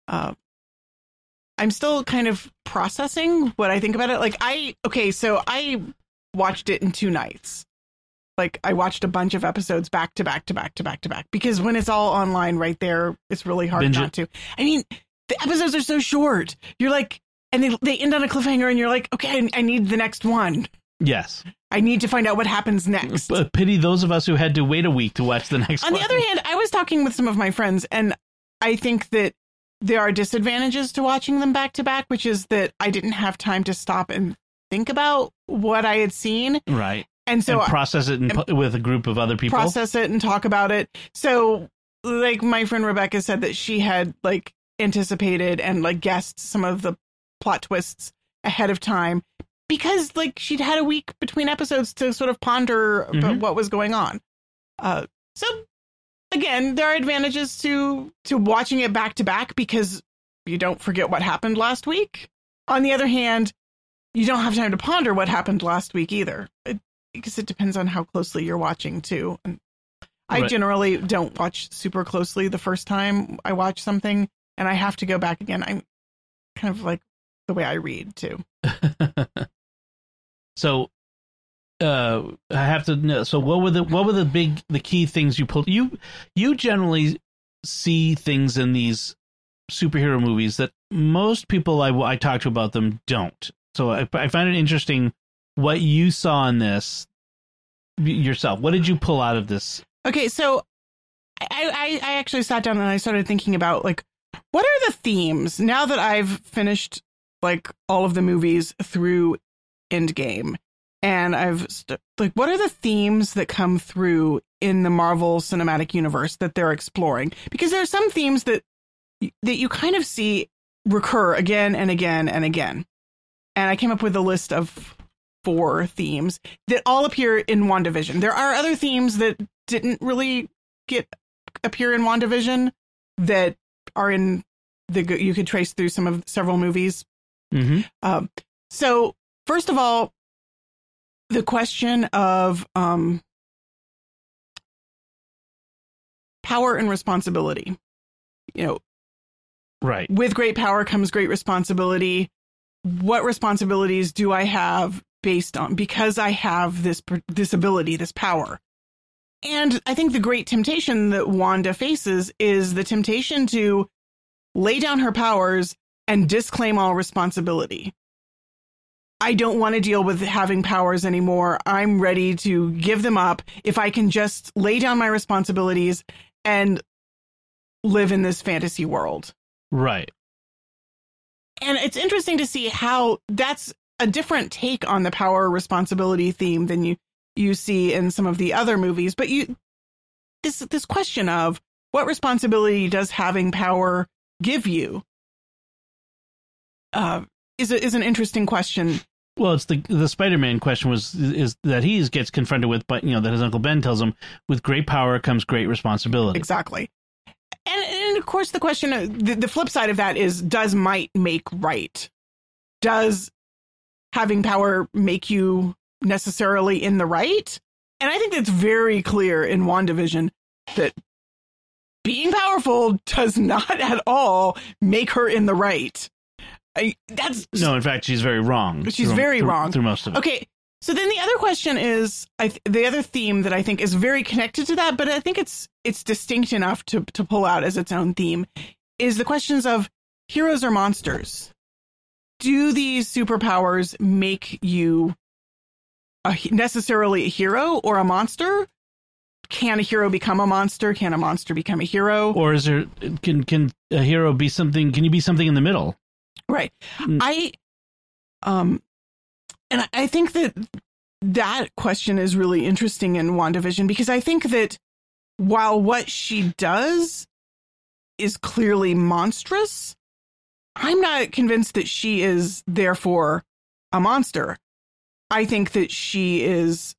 I'm still kind of processing what I think about it. So I watched it in 2 nights. like I watched a bunch of episodes back to back to back to back to back, because when it's all online right there, it's really hard Binge not it. to. I mean, the episodes are so short. You're like, and they end on a cliffhanger, and you're like, okay, I need the next one. Yes. I need to find out what happens next. But pity those of us who had to wait a week to watch the next On one. the other hand, I was talking with some of my friends, and I think that there are disadvantages to watching them back to back, which is that I didn't have time to stop and think about what I had seen. Right. And so and process it with a group of other people. process it and talk about it. So like my friend Rebecca said that she had like anticipated and like guessed some of the plot twists ahead of time, because like she'd had a week between episodes to sort of ponder about what was going on. So again, there are advantages to watching it back to back, because you don't forget what happened last week. On the other hand, you don't have time to ponder what happened last week either, because it depends on how closely you're watching too. And I generally don't watch super closely the first time I watch something, and I have to go back again. I'm kind of like the way I read too. So I have to know. So what were the key things you pulled? You generally see things in these superhero movies that most people I talk to about them don't. So I find it interesting what you saw in this yourself. What did you pull out of this? Okay, so I actually sat down and I started thinking about like, what are the themes now that I've finished like all of the movies through Endgame, and like, what are the themes that come through in the Marvel Cinematic Universe that they're exploring? Because there are some themes that you kind of see recur again and again and again. And I came up with a list of 4 themes that all appear in WandaVision. There are other themes that didn't really appear in WandaVision that are in you could trace through several movies. Mm-hmm. So first of all, the question of power and responsibility. You know, right. With great power comes great responsibility. What responsibilities do I have because I have this ability, this power? And I think the great temptation that Wanda faces is the temptation to lay down her powers and disclaim all responsibility. I don't want to deal with having powers anymore. I'm ready to give them up if I can just lay down my responsibilities and live in this fantasy world. Right. And it's interesting to see how that's a different take on the power responsibility theme than you see in some of the other movies. But this question of what responsibility does having power give you is an interesting question. Well, it's the Spider-Man question is that he gets confronted with, but that his Uncle Ben tells him, with great power comes great responsibility. Exactly. And of course, the question, the flip side of that is, does might make right? Does having power make you necessarily in the right? And I think that's very clear in WandaVision that being powerful does not at all make her in the right. No, in fact, she's very wrong. She's very wrong through most of it. Okay. So then the other question is, the other theme that I think is very connected to that, but I think it's distinct enough to pull out as its own theme, is the questions of heroes or monsters. Do these superpowers make you necessarily a hero or a monster? Can a hero become a monster? Can a monster become a hero? Or is there can a hero be something? Can you be something in the middle? Right. And I think that question is really interesting in WandaVision, because I think that while what she does is clearly monstrous, I'm not convinced that she is therefore a monster. I think that she is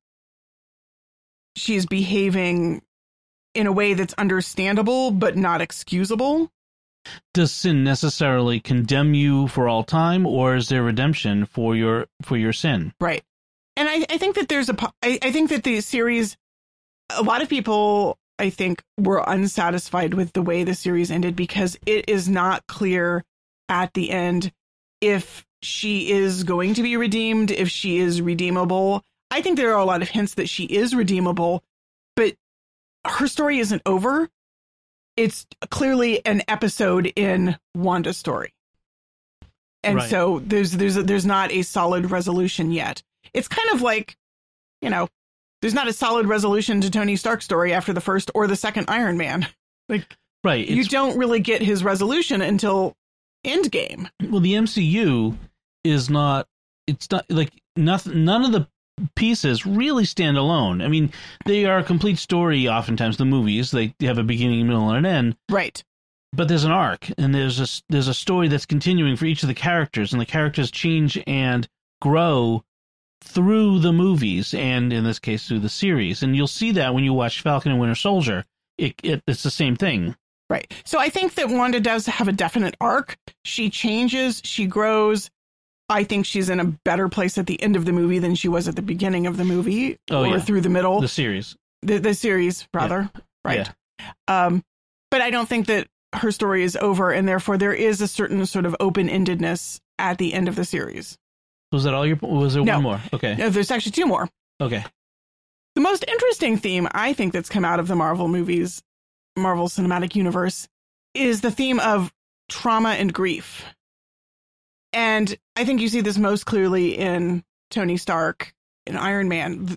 behaving in a way that's understandable but not excusable. Does sin necessarily condemn you for all time, or is there redemption for your sin? Right. And I think that I think that the series, a lot of people, I think, were unsatisfied with the way the series ended, because it is not clear at the end if she is going to be redeemed, if she is redeemable. I think there are a lot of hints that she is redeemable, but her story isn't over. It's clearly an episode in Wanda's story. And Right. so there's not a solid resolution yet. It's kind of like, you know, there's not a solid resolution to Tony Stark's story after the first or the second Iron Man. Like, Right. you don't really get his resolution until Endgame. Well, the MCU is not. It's not like nothing. None of the pieces really stand alone. I mean, they are a complete story. Oftentimes, the movies they have a beginning, middle, and an end. Right. But there's an arc, and there's a story that's continuing for each of the characters, and the characters change and grow through the movies, and in this case, through the series. And you'll see that when you watch Falcon and Winter Soldier. It's the same thing. Right. So I think that Wanda does have a definite arc. She changes, she grows. I think she's in a better place at the end of the movie than she was at the beginning of the movie or through the middle. The series. The series, rather. Yeah. Right. Yeah. But I don't think that her story is over, and therefore there is a certain sort of open-endedness at the end of the series. Was that all your? Was there one more? Okay. No, there's actually two more. Okay. The most interesting theme, I think, that's come out of the Marvel movies, Marvel Cinematic Universe, is the theme of trauma and grief. And I think you see this most clearly in Tony Stark, in Iron Man.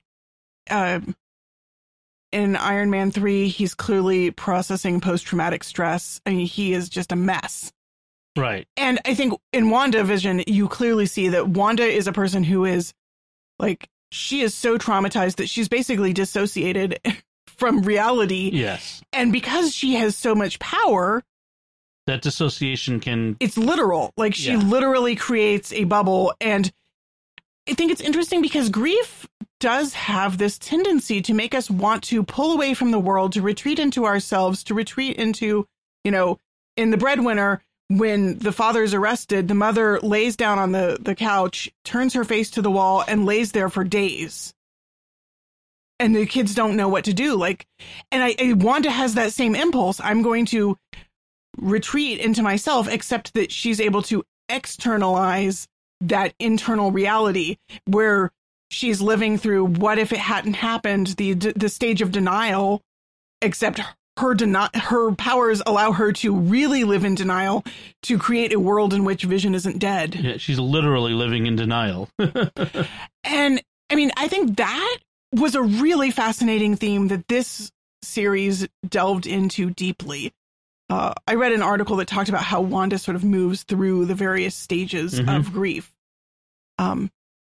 In Iron Man 3, he's clearly processing post-traumatic stress. I mean, he is just a mess. Right. And I think in WandaVision, you clearly see that Wanda is a person who is, like, she is so traumatized that she's basically dissociated from reality. Yes. And because she has so much power, that dissociation can... It's literal. Like, she literally creates a bubble. And I think it's interesting because grief does have this tendency to make us want to pull away from the world, to retreat into ourselves, to retreat into, you know, in The Breadwinner, when the father is arrested, the mother lays down on the couch, turns her face to the wall, and lays there for days. And the kids don't know what to do. Like, and Wanda has that same impulse. I'm going to retreat into myself, except that she's able to externalize that internal reality where she's living through what if it hadn't happened, the stage of denial, except her powers allow her to really live in denial to create a world in which Vision isn't dead. Yeah, she's literally living in denial. And I mean, I think that was a really fascinating theme that this series delved into deeply. I read an article that talked about how Wanda sort of moves through the various stages of grief. And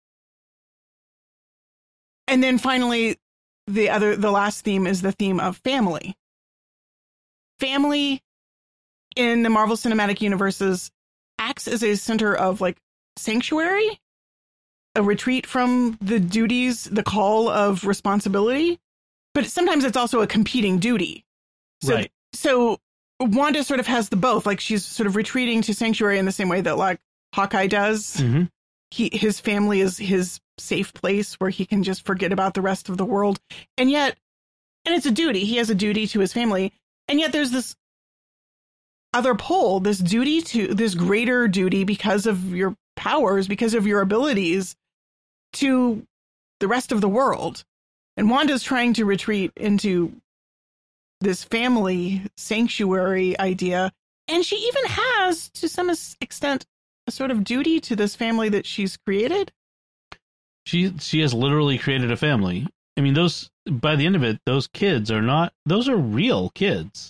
then finally, the last theme is the theme of family. Family in the Marvel Cinematic Universes acts as a center of, like, sanctuary, a retreat from the duties, the call of responsibility, but sometimes it's also a competing duty. Right. So Wanda sort of has the both, like, she's sort of retreating to sanctuary in the same way that, like, Hawkeye does. Mm-hmm. His family is his safe place where he can just forget about the rest of the world. And it's a duty. He has a duty to his family. And yet there's this other pole, this greater duty because of your powers, because of your abilities to the rest of the world. And Wanda's trying to retreat into this family sanctuary idea. And she even has, to some extent, a sort of duty to this family that she's created. She has literally created a family. I mean, by the end of it, those kids those are real kids.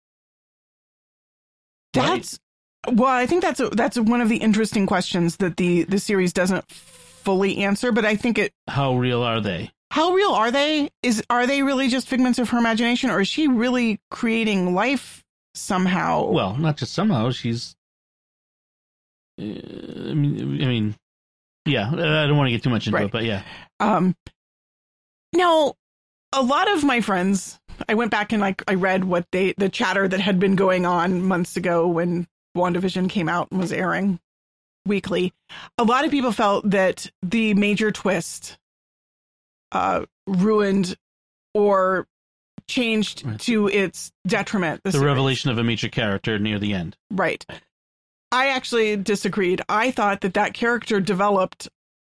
Well, I think that's one of the interesting questions that the series doesn't fully answer, but I think how real are they? How real are they? Are they really just figments of her imagination, or is she really creating life somehow? Well, not just somehow. She's. I mean, yeah. I don't want to get too much into it, but yeah. Now, a lot of my friends, I went back and I read what the chatter that had been going on months ago when WandaVision came out and was airing weekly. A lot of people felt that the major twist ruined or changed to its detriment. The revelation of a major character near the end. Right. I actually disagreed. I thought that character developed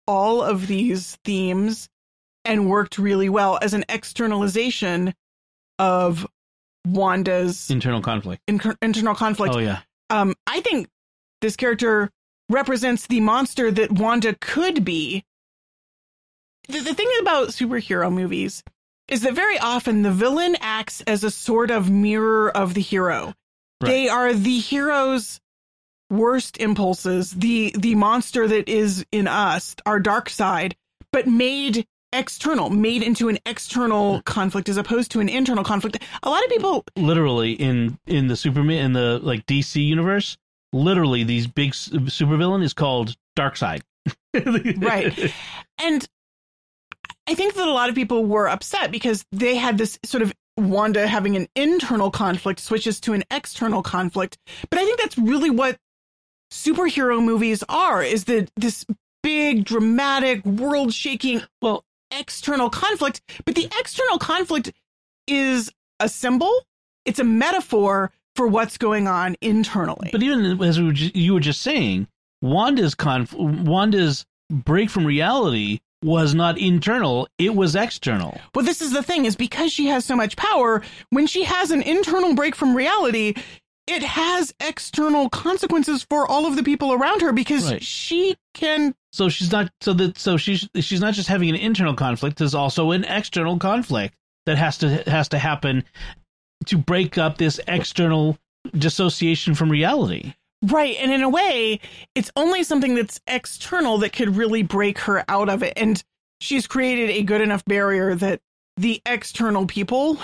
all of these themes and worked really well as an externalization of Wanda's internal conflict. Internal conflict. Oh, yeah. I think this character represents the monster that Wanda could be. The thing about superhero movies is that very often the villain acts as a sort of mirror of the hero. Right. They are the hero's worst impulses, the monster that is in us, our dark side, but made external, made into an external conflict as opposed to an internal conflict. A lot of people literally in the Superman, in the like DC universe, literally these big supervillain is called Darkseid. Right. And I think that a lot of people were upset because they had this sort of Wanda having an internal conflict switches to an external conflict. But I think that's really what superhero movies are, is that this big, dramatic, world-shaking, external conflict. But the external conflict is a symbol. It's a metaphor for what's going on internally. But even as you were just saying, Wanda's break from reality was not internal, it was external. Well, this is the thing, is because she has so much power, when she has an internal break from reality, it has external consequences for all of the people around her, because she can. So she's not she's not just having an internal conflict, there's also an external conflict that has to happen to break up this external dissociation from reality. Right. And in a way, it's only something that's external that could really break her out of it. And she's created a good enough barrier that the external people,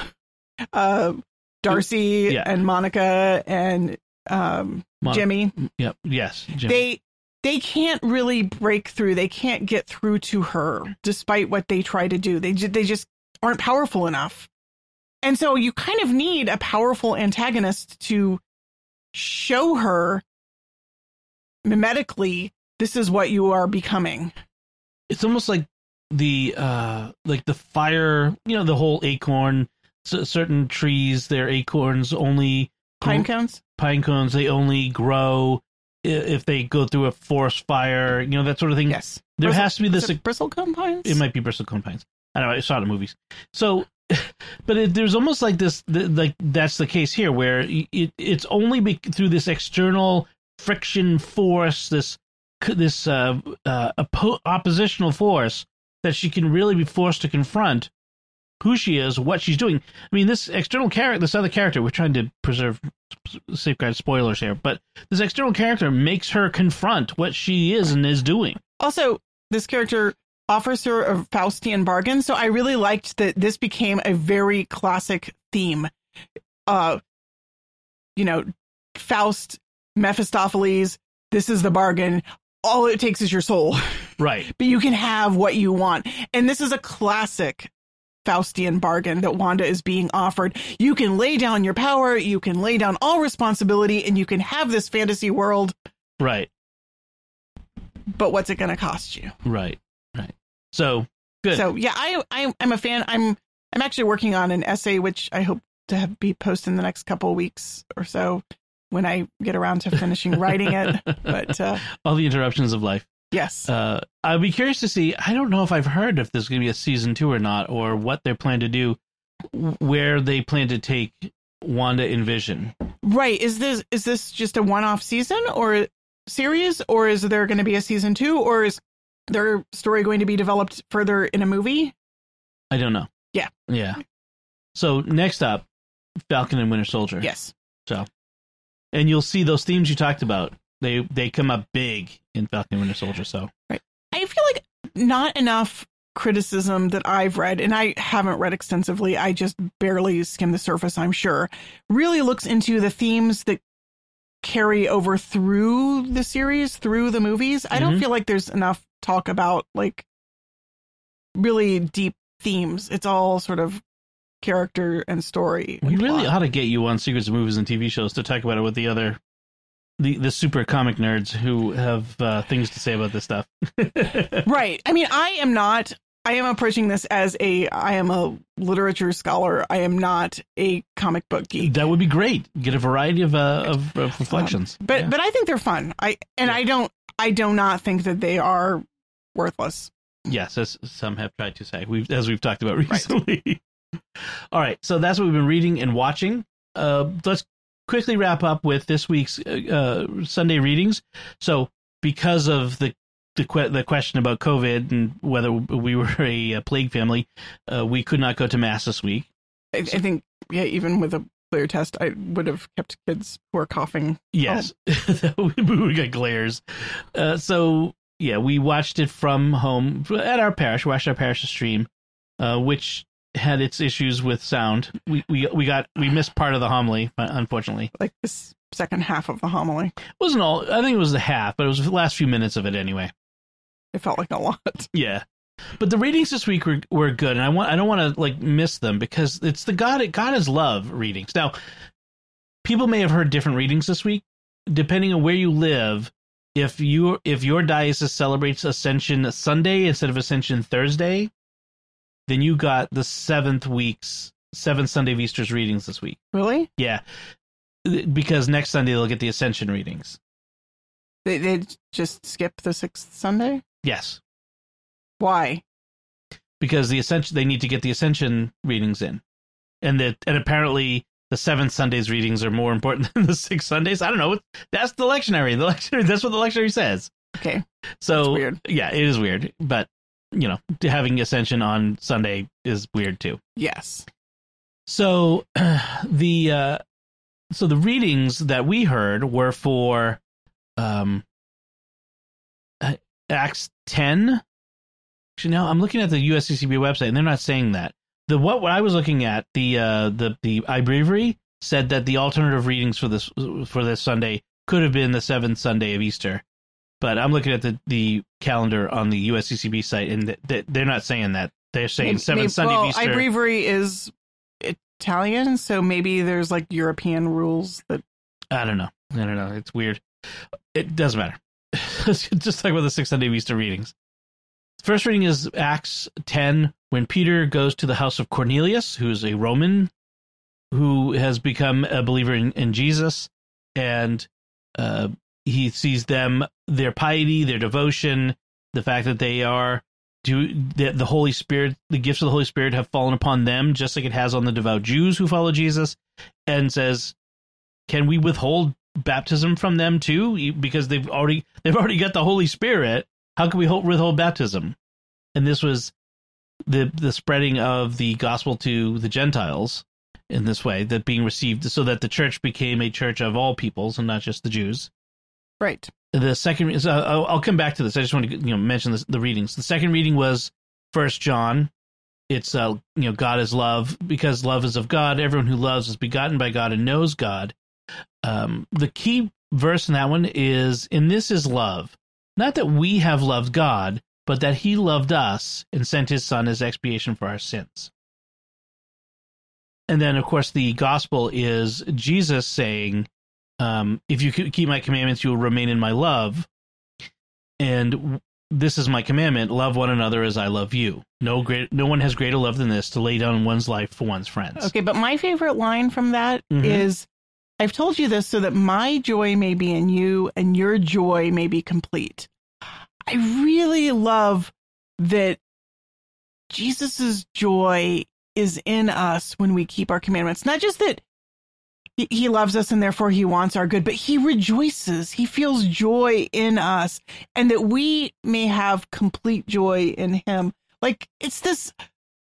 Darcy and Monica and Jimmy. Yep. Yes. Jimmy. They can't really break through. They can't get through to her despite what they try to do. They just aren't powerful enough. And so you kind of need a powerful antagonist to show her mimetically, this is what you are becoming. It's almost like the fire, the whole acorn, certain trees, their acorns only pine cones, they only grow if they go through a forest fire, that sort of thing. Yes. There has to be this bristlecone pines. It might be bristlecone pines. I don't know. I saw it in movies. So, but there's almost like this, like that's the case here, where it's only through this external friction force, this oppositional force, that she can really be forced to confront who she is, what she's doing. I mean, this external character, this other character, we're trying to safeguard spoilers here, but this external character makes her confront what she is and is doing. Also, this character offers her a Faustian bargain. So I really liked that this became a very classic theme. Faust, Mephistopheles, this is the bargain. All it takes is your soul. Right. But you can have what you want. And this is a classic Faustian bargain that Wanda is being offered. You can lay down your power, you can lay down all responsibility, and you can have this fantasy world. Right. But what's it going to cost you? Right. Right. So good. So yeah, I'm a fan. I'm actually working on an essay which I hope to be posted in the next couple of weeks or so when I get around to finishing writing it. But all the interruptions of life. Yes. I'd be curious to see. I don't know if I've heard if there's going to be a season 2 or not, or what they're planning to do, where they plan to take Wanda and Vision. Right. Is this just a one-off season or series, or is there going to be a season 2, or is their story going to be developed further in a movie? I don't know. Yeah. Yeah. So next up, Falcon and Winter Soldier. Yes. So, and you'll see those themes you talked about. They come up big in Falcon and Winter Soldier. So right. I feel like not enough criticism that I've read, and I haven't read extensively, I just barely skimmed the surface, I'm sure, really looks into the themes that carry over through the series, through the movies. I don't feel like there's enough talk about like really deep themes. It's all sort of character and story. We really ought to get you on Secrets of Movies and TV shows to talk about it with the other the super comic nerds who have things to say about this stuff. Right. I mean, I am approaching this as I am a literature scholar. I am not a comic book geek. That would be great. Get a variety of reflections. But I think they're fun. I do not think that they are worthless. Yes, as some have tried to say, as we've talked about recently. Right. All right, so that's what we've been reading and watching. Let's quickly wrap up with this week's Sunday readings. So, because of the question about COVID and whether we were a plague family, we could not go to Mass this week. I think, even with a clear test, I would have kept kids who are coughing. Yes, we got glares. We watched it from home at our parish. Watched our parish's stream, which had its issues with sound. We missed part of the homily, unfortunately. Like this second half of the homily. It wasn't all. I think it was the half, but it was the last few minutes of it anyway. It felt like a lot. Yeah, but the readings this week were good, and I don't want to miss them because it's the God is love readings. Now, people may have heard different readings this week, depending on where you live. If your diocese celebrates Ascension Sunday instead of Ascension Thursday, then you got the seventh Sunday of Easter's readings this week. Really? Yeah, because next Sunday they'll get the Ascension readings. They just skip the sixth Sunday? Yes. Why? Because they need to get the Ascension readings in, and apparently the seventh Sunday's readings are more important than the sixth Sundays. I don't know. That's the lectionary. That's what the lectionary says. Okay. So that's weird. Yeah, it is weird, but having Ascension on Sunday is weird too. Yes. So the readings that we heard were for Acts 10. Actually, now I'm looking at the USCCB website, and they're not saying that. What I was looking at, the iBreviary said that the alternative readings for this Sunday could have been the seventh Sunday of Easter, but I'm looking at the calendar on the USCCB site, and they're not saying that. They're saying seventh Sunday of Easter. iBreviary is Italian, so maybe there's European rules that. I don't know. It's weird. It doesn't matter. Let's just talk about the sixth Sunday of Easter readings. The first reading is Acts 10, when Peter goes to the house of Cornelius, who's a Roman who has become a believer in Jesus, and he sees their piety, their devotion, the fact that they are the Holy Spirit, the gifts of the Holy Spirit have fallen upon them, just like it has on the devout Jews who follow Jesus, and says, "Can we withhold baptism from them too? Because they've already got the Holy Spirit. How can we withhold baptism?" And this was the spreading of the gospel to the Gentiles in this way, that being received, so that the church became a church of all peoples and not just the Jews. Right. The second is I'll come back to this. I just want to mention the readings. The second reading was 1 John. It's God is love, because love is of God. Everyone who loves is begotten by God and knows God. The key verse in that one is, "And this is love, not that we have loved God, but that he loved us and sent his Son as expiation for our sins." And then, of course, the gospel is Jesus saying, "If you keep my commandments, you will remain in my love. And this is my commandment, love one another as I love you. No one has greater love than this, to lay down one's life for one's friends." Okay, but my favorite line from that is, "I've told you this so that my joy may be in you and your joy may be complete." I really love that Jesus's joy is in us when we keep our commandments. Not just that he loves us and therefore he wants our good, but he rejoices. He feels joy in us, and that we may have complete joy in him. It's this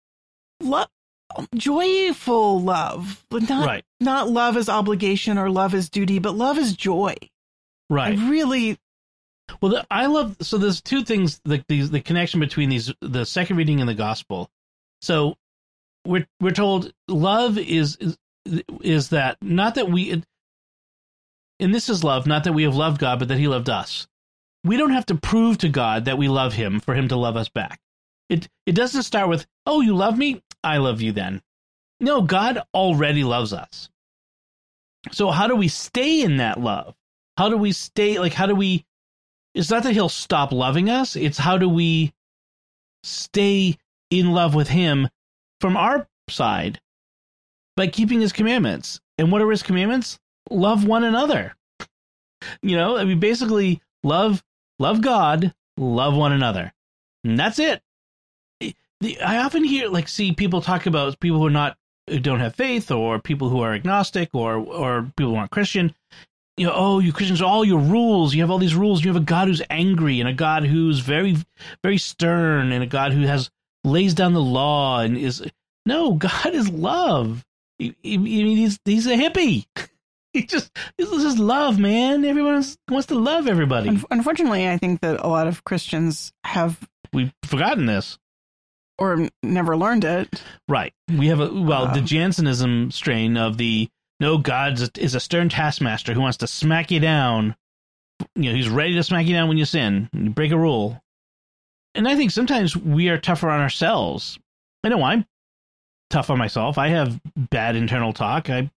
joyful love, not love as obligation or love as duty, but love as joy. Right. I really. Well, I love, so there's two things, the connection between the second reading and the gospel. So we're told love is that, not that we, and this is love, not that we have loved God, but that he loved us. We don't have to prove to God that we love him for him to love us back. It doesn't start with, "Oh, you love me? I love you then." No, God already loves us. So how do we stay in that love? How do we stay, it's not that he'll stop loving us, it's how do we stay in love with him from our side? By keeping his commandments. And what are his commandments? Love one another. Basically love God, love one another. And that's it. I often hear, see people talk about people who don't have faith, or people who are agnostic, or people who aren't Christian. Oh, you Christians, all your rules. You have all these rules. You have a God who's angry, and a God who's very, very stern, and a God who lays down the law and is. No, God is love. He's a hippie. This is love, man. Everyone wants to love everybody. Unfortunately, I think that a lot of Christians we've forgotten this. Or never learned it. Right. We have the Jansenism strain of God is a stern taskmaster who wants to smack you down. He's ready to smack you down when you sin, when you break a rule. And I think sometimes we are tougher on ourselves. I know I'm tough on myself. I have bad internal talk. When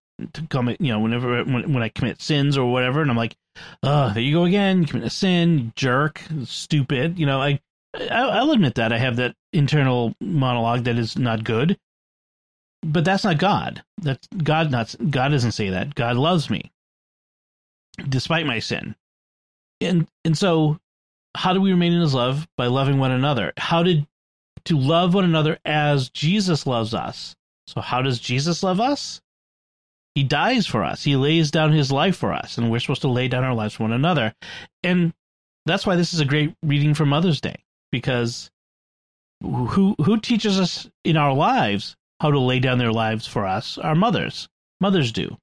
I commit sins or whatever, and I'm like, oh, there you go again. You commit a sin, jerk, stupid. I'll admit that I have that internal monologue that is not good, but that's not God. God doesn't say that. God loves me despite my sin. And so how do we remain in his love? By loving one another. To love one another as Jesus loves us. So how does Jesus love us? He dies for us. He lays down his life for us, and we're supposed to lay down our lives for one another. And that's why this is a great reading for Mother's Day. Because who teaches us in our lives how to lay down their lives for us? Our mothers. Mothers do.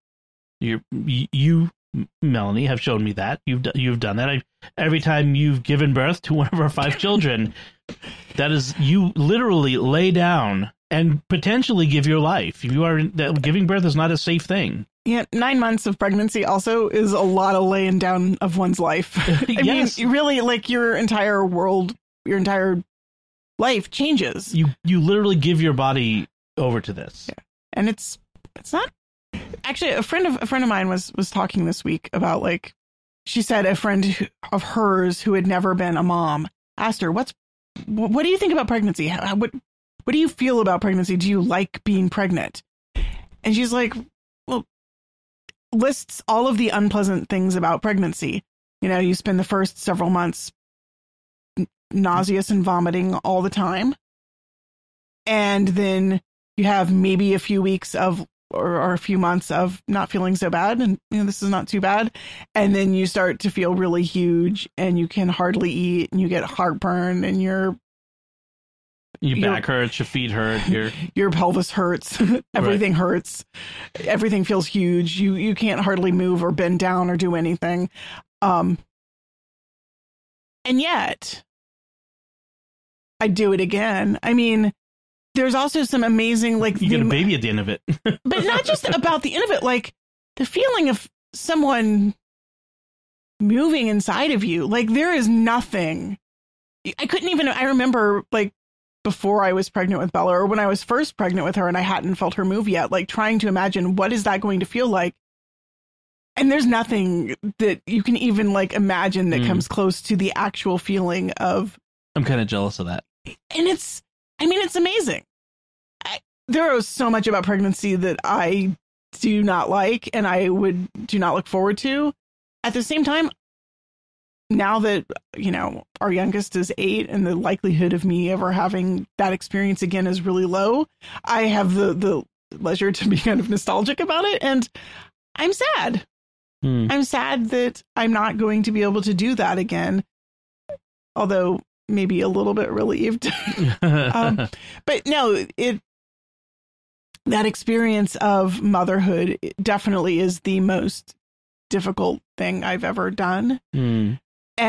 You, Melanie, have shown me that. You've done that. Every time you've given birth to one of our 5 children, that is, you literally lay down and potentially give your life. Giving birth is not a safe thing. Yeah, 9 months of pregnancy also is a lot of laying down of one's life. I mean, you really, your entire world, your entire life changes. You literally give your body over to this. Yeah. And it's not actually a friend of mine was talking this week about she said a friend of hers who had never been a mom asked her, what do you think about pregnancy? What do you feel about pregnancy? Do you like being pregnant? And she's like, well, lists all of the unpleasant things about pregnancy. You spend the first several months nauseous and vomiting all the time. And then you have maybe a few weeks or a few months of not feeling so bad. And this is not too bad. And then you start to feel really huge and you can hardly eat and you get heartburn and your back hurts, your feet hurt, your pelvis hurts, everything hurts, everything feels huge. You can't hardly move or bend down or do anything. And yet I do it again. I mean, there's also some amazing, you get a baby at the end of it, but not just about the end of it, the feeling of someone moving inside of you. There is nothing. I remember before I was pregnant with Bella, or when I was first pregnant with her and I hadn't felt her move yet, trying to imagine what is that going to feel like. And there's nothing that you can even imagine that comes close to the actual feeling of. I'm kind of jealous of that. And it's amazing. There is so much about pregnancy that I do not like and I do not look forward to. At the same time, now that, our youngest is 8 and the likelihood of me ever having that experience again is really low, I have the leisure to be kind of nostalgic about it. And I'm sad. I'm sad that I'm not going to be able to do that again. Although maybe a little bit relieved. But no, that experience of motherhood definitely is the most difficult thing I've ever done. And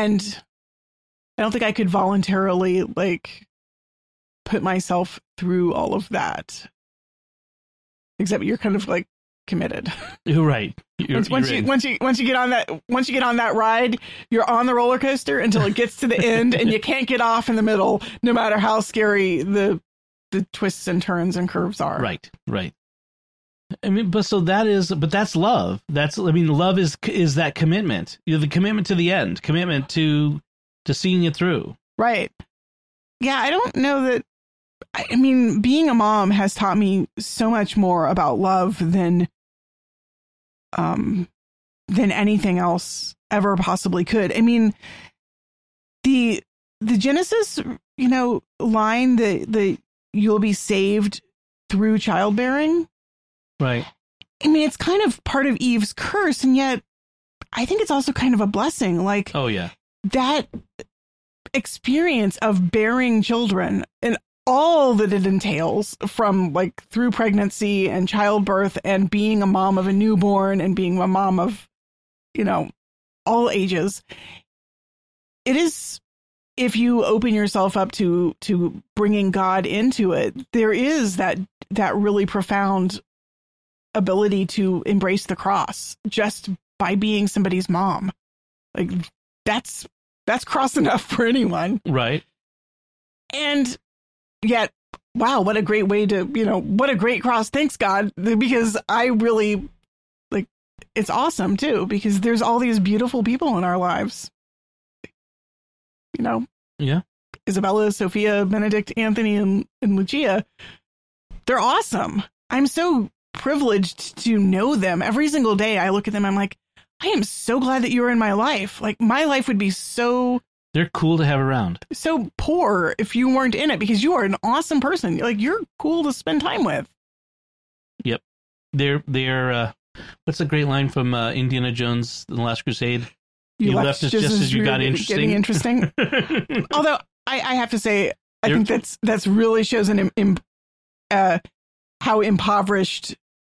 I don't think I could voluntarily put myself through all of that. Except you're kind of committed. You're right. Once you get on that ride, you're on the roller coaster until it gets to the end and you can't get off in the middle, no matter how scary the twists and turns and curves are. Right. I mean, but that's love. Love is that commitment. The commitment to the end, commitment to seeing it through. Right. Yeah. I don't know that. I mean, being a mom has taught me so much more about love than anything else ever possibly could. I mean, the the Genesis, line that you'll be saved through childbearing. Right. I mean, it's kind of part of Eve's curse, and yet I think it's also kind of a blessing. Like, oh yeah, that experience of bearing children and all that it entails, from like through pregnancy and childbirth and being a mom of a newborn and being a mom of, all ages. It is, if you open yourself up to bringing God into it, there is that really profound ability to embrace the cross just by being somebody's mom. Like, that's cross enough for anyone. Right. And yet, wow, what a great way to, what a great cross. Thanks, God. Because I really, like, it's awesome too, because there's all these beautiful people in our lives. Yeah. Isabella, Sophia, Benedict, Anthony, and Lucia. They're awesome. I'm so privileged to know them. Every single day I look at them, I'm like, I am so glad that you were in my life. Like, my life would be they're cool to have around. So poor if you weren't in it, because you are an awesome person. Like, you're cool to spend time with. Yep. They're what's the great line from Indiana Jones and the Last Crusade? You left us just as you got interesting. Getting interesting. Although I have to say, I think that's really shows how impoverished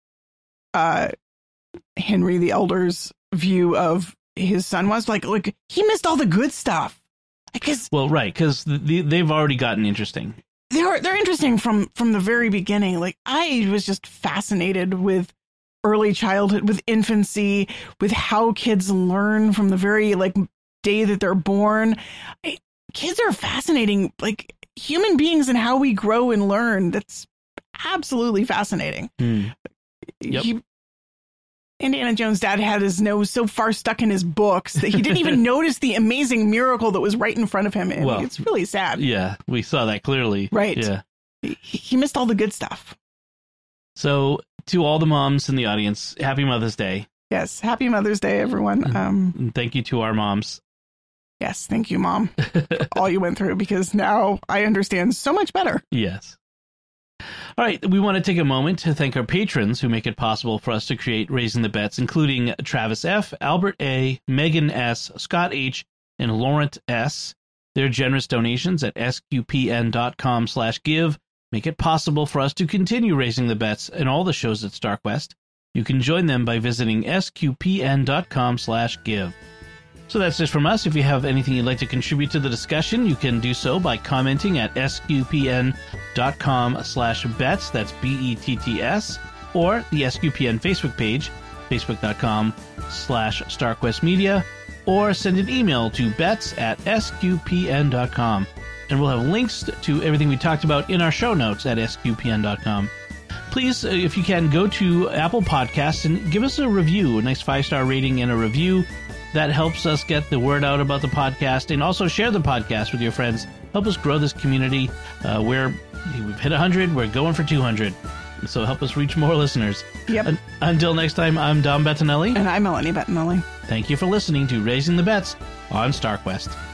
Henry the Elder's view of his son was. Like he missed all the good stuff. Because they've already gotten interesting. They're interesting from the very beginning. Like, I was just fascinated with early childhood, with infancy, with how kids learn from the very day that they're born. Kids are fascinating, like human beings, and how we grow and learn. That's absolutely fascinating. Yep. Indiana Jones' dad had his nose so far stuck in his books that he didn't even notice the amazing miracle that was right in front of him. And it's really sad. Yeah, we saw that clearly. Right. Yeah. He missed all the good stuff. So, to all the moms in the audience, happy Mother's Day. Yes, happy Mother's Day, everyone. And thank you to our moms. Yes, thank you, Mom, for all you went through, because now I understand so much better. Yes. All right, we want to take a moment to thank our patrons who make it possible for us to create Raising the Bets, including Travis F., Albert A., Megan S., Scott H., and Laurent S. Their generous donations at sqpn.com/give make it possible for us to continue raising the bets in all the shows at StarQuest. You can join them by visiting sqpn.com/give. So that's it from us. If you have anything you'd like to contribute to the discussion, you can do so by commenting at sqpn.com/bets, that's BETTS, or the SQPN Facebook page, facebook.com/StarQuestMedia, or send an email to bets@sqpn.com. And we'll have links to everything we talked about in our show notes at sqpn.com. Please, if you can, go to Apple Podcasts and give us a review, a nice 5-star rating and a review. That helps us get the word out about the podcast, and also share the podcast with your friends. Help us grow this community. We've hit 100. We're going for 200. So help us reach more listeners. Yep. Until next time, I'm Dom Bettinelli. And I'm Melanie Bettinelli. Thank you for listening to Raising the Bets on StarQuest.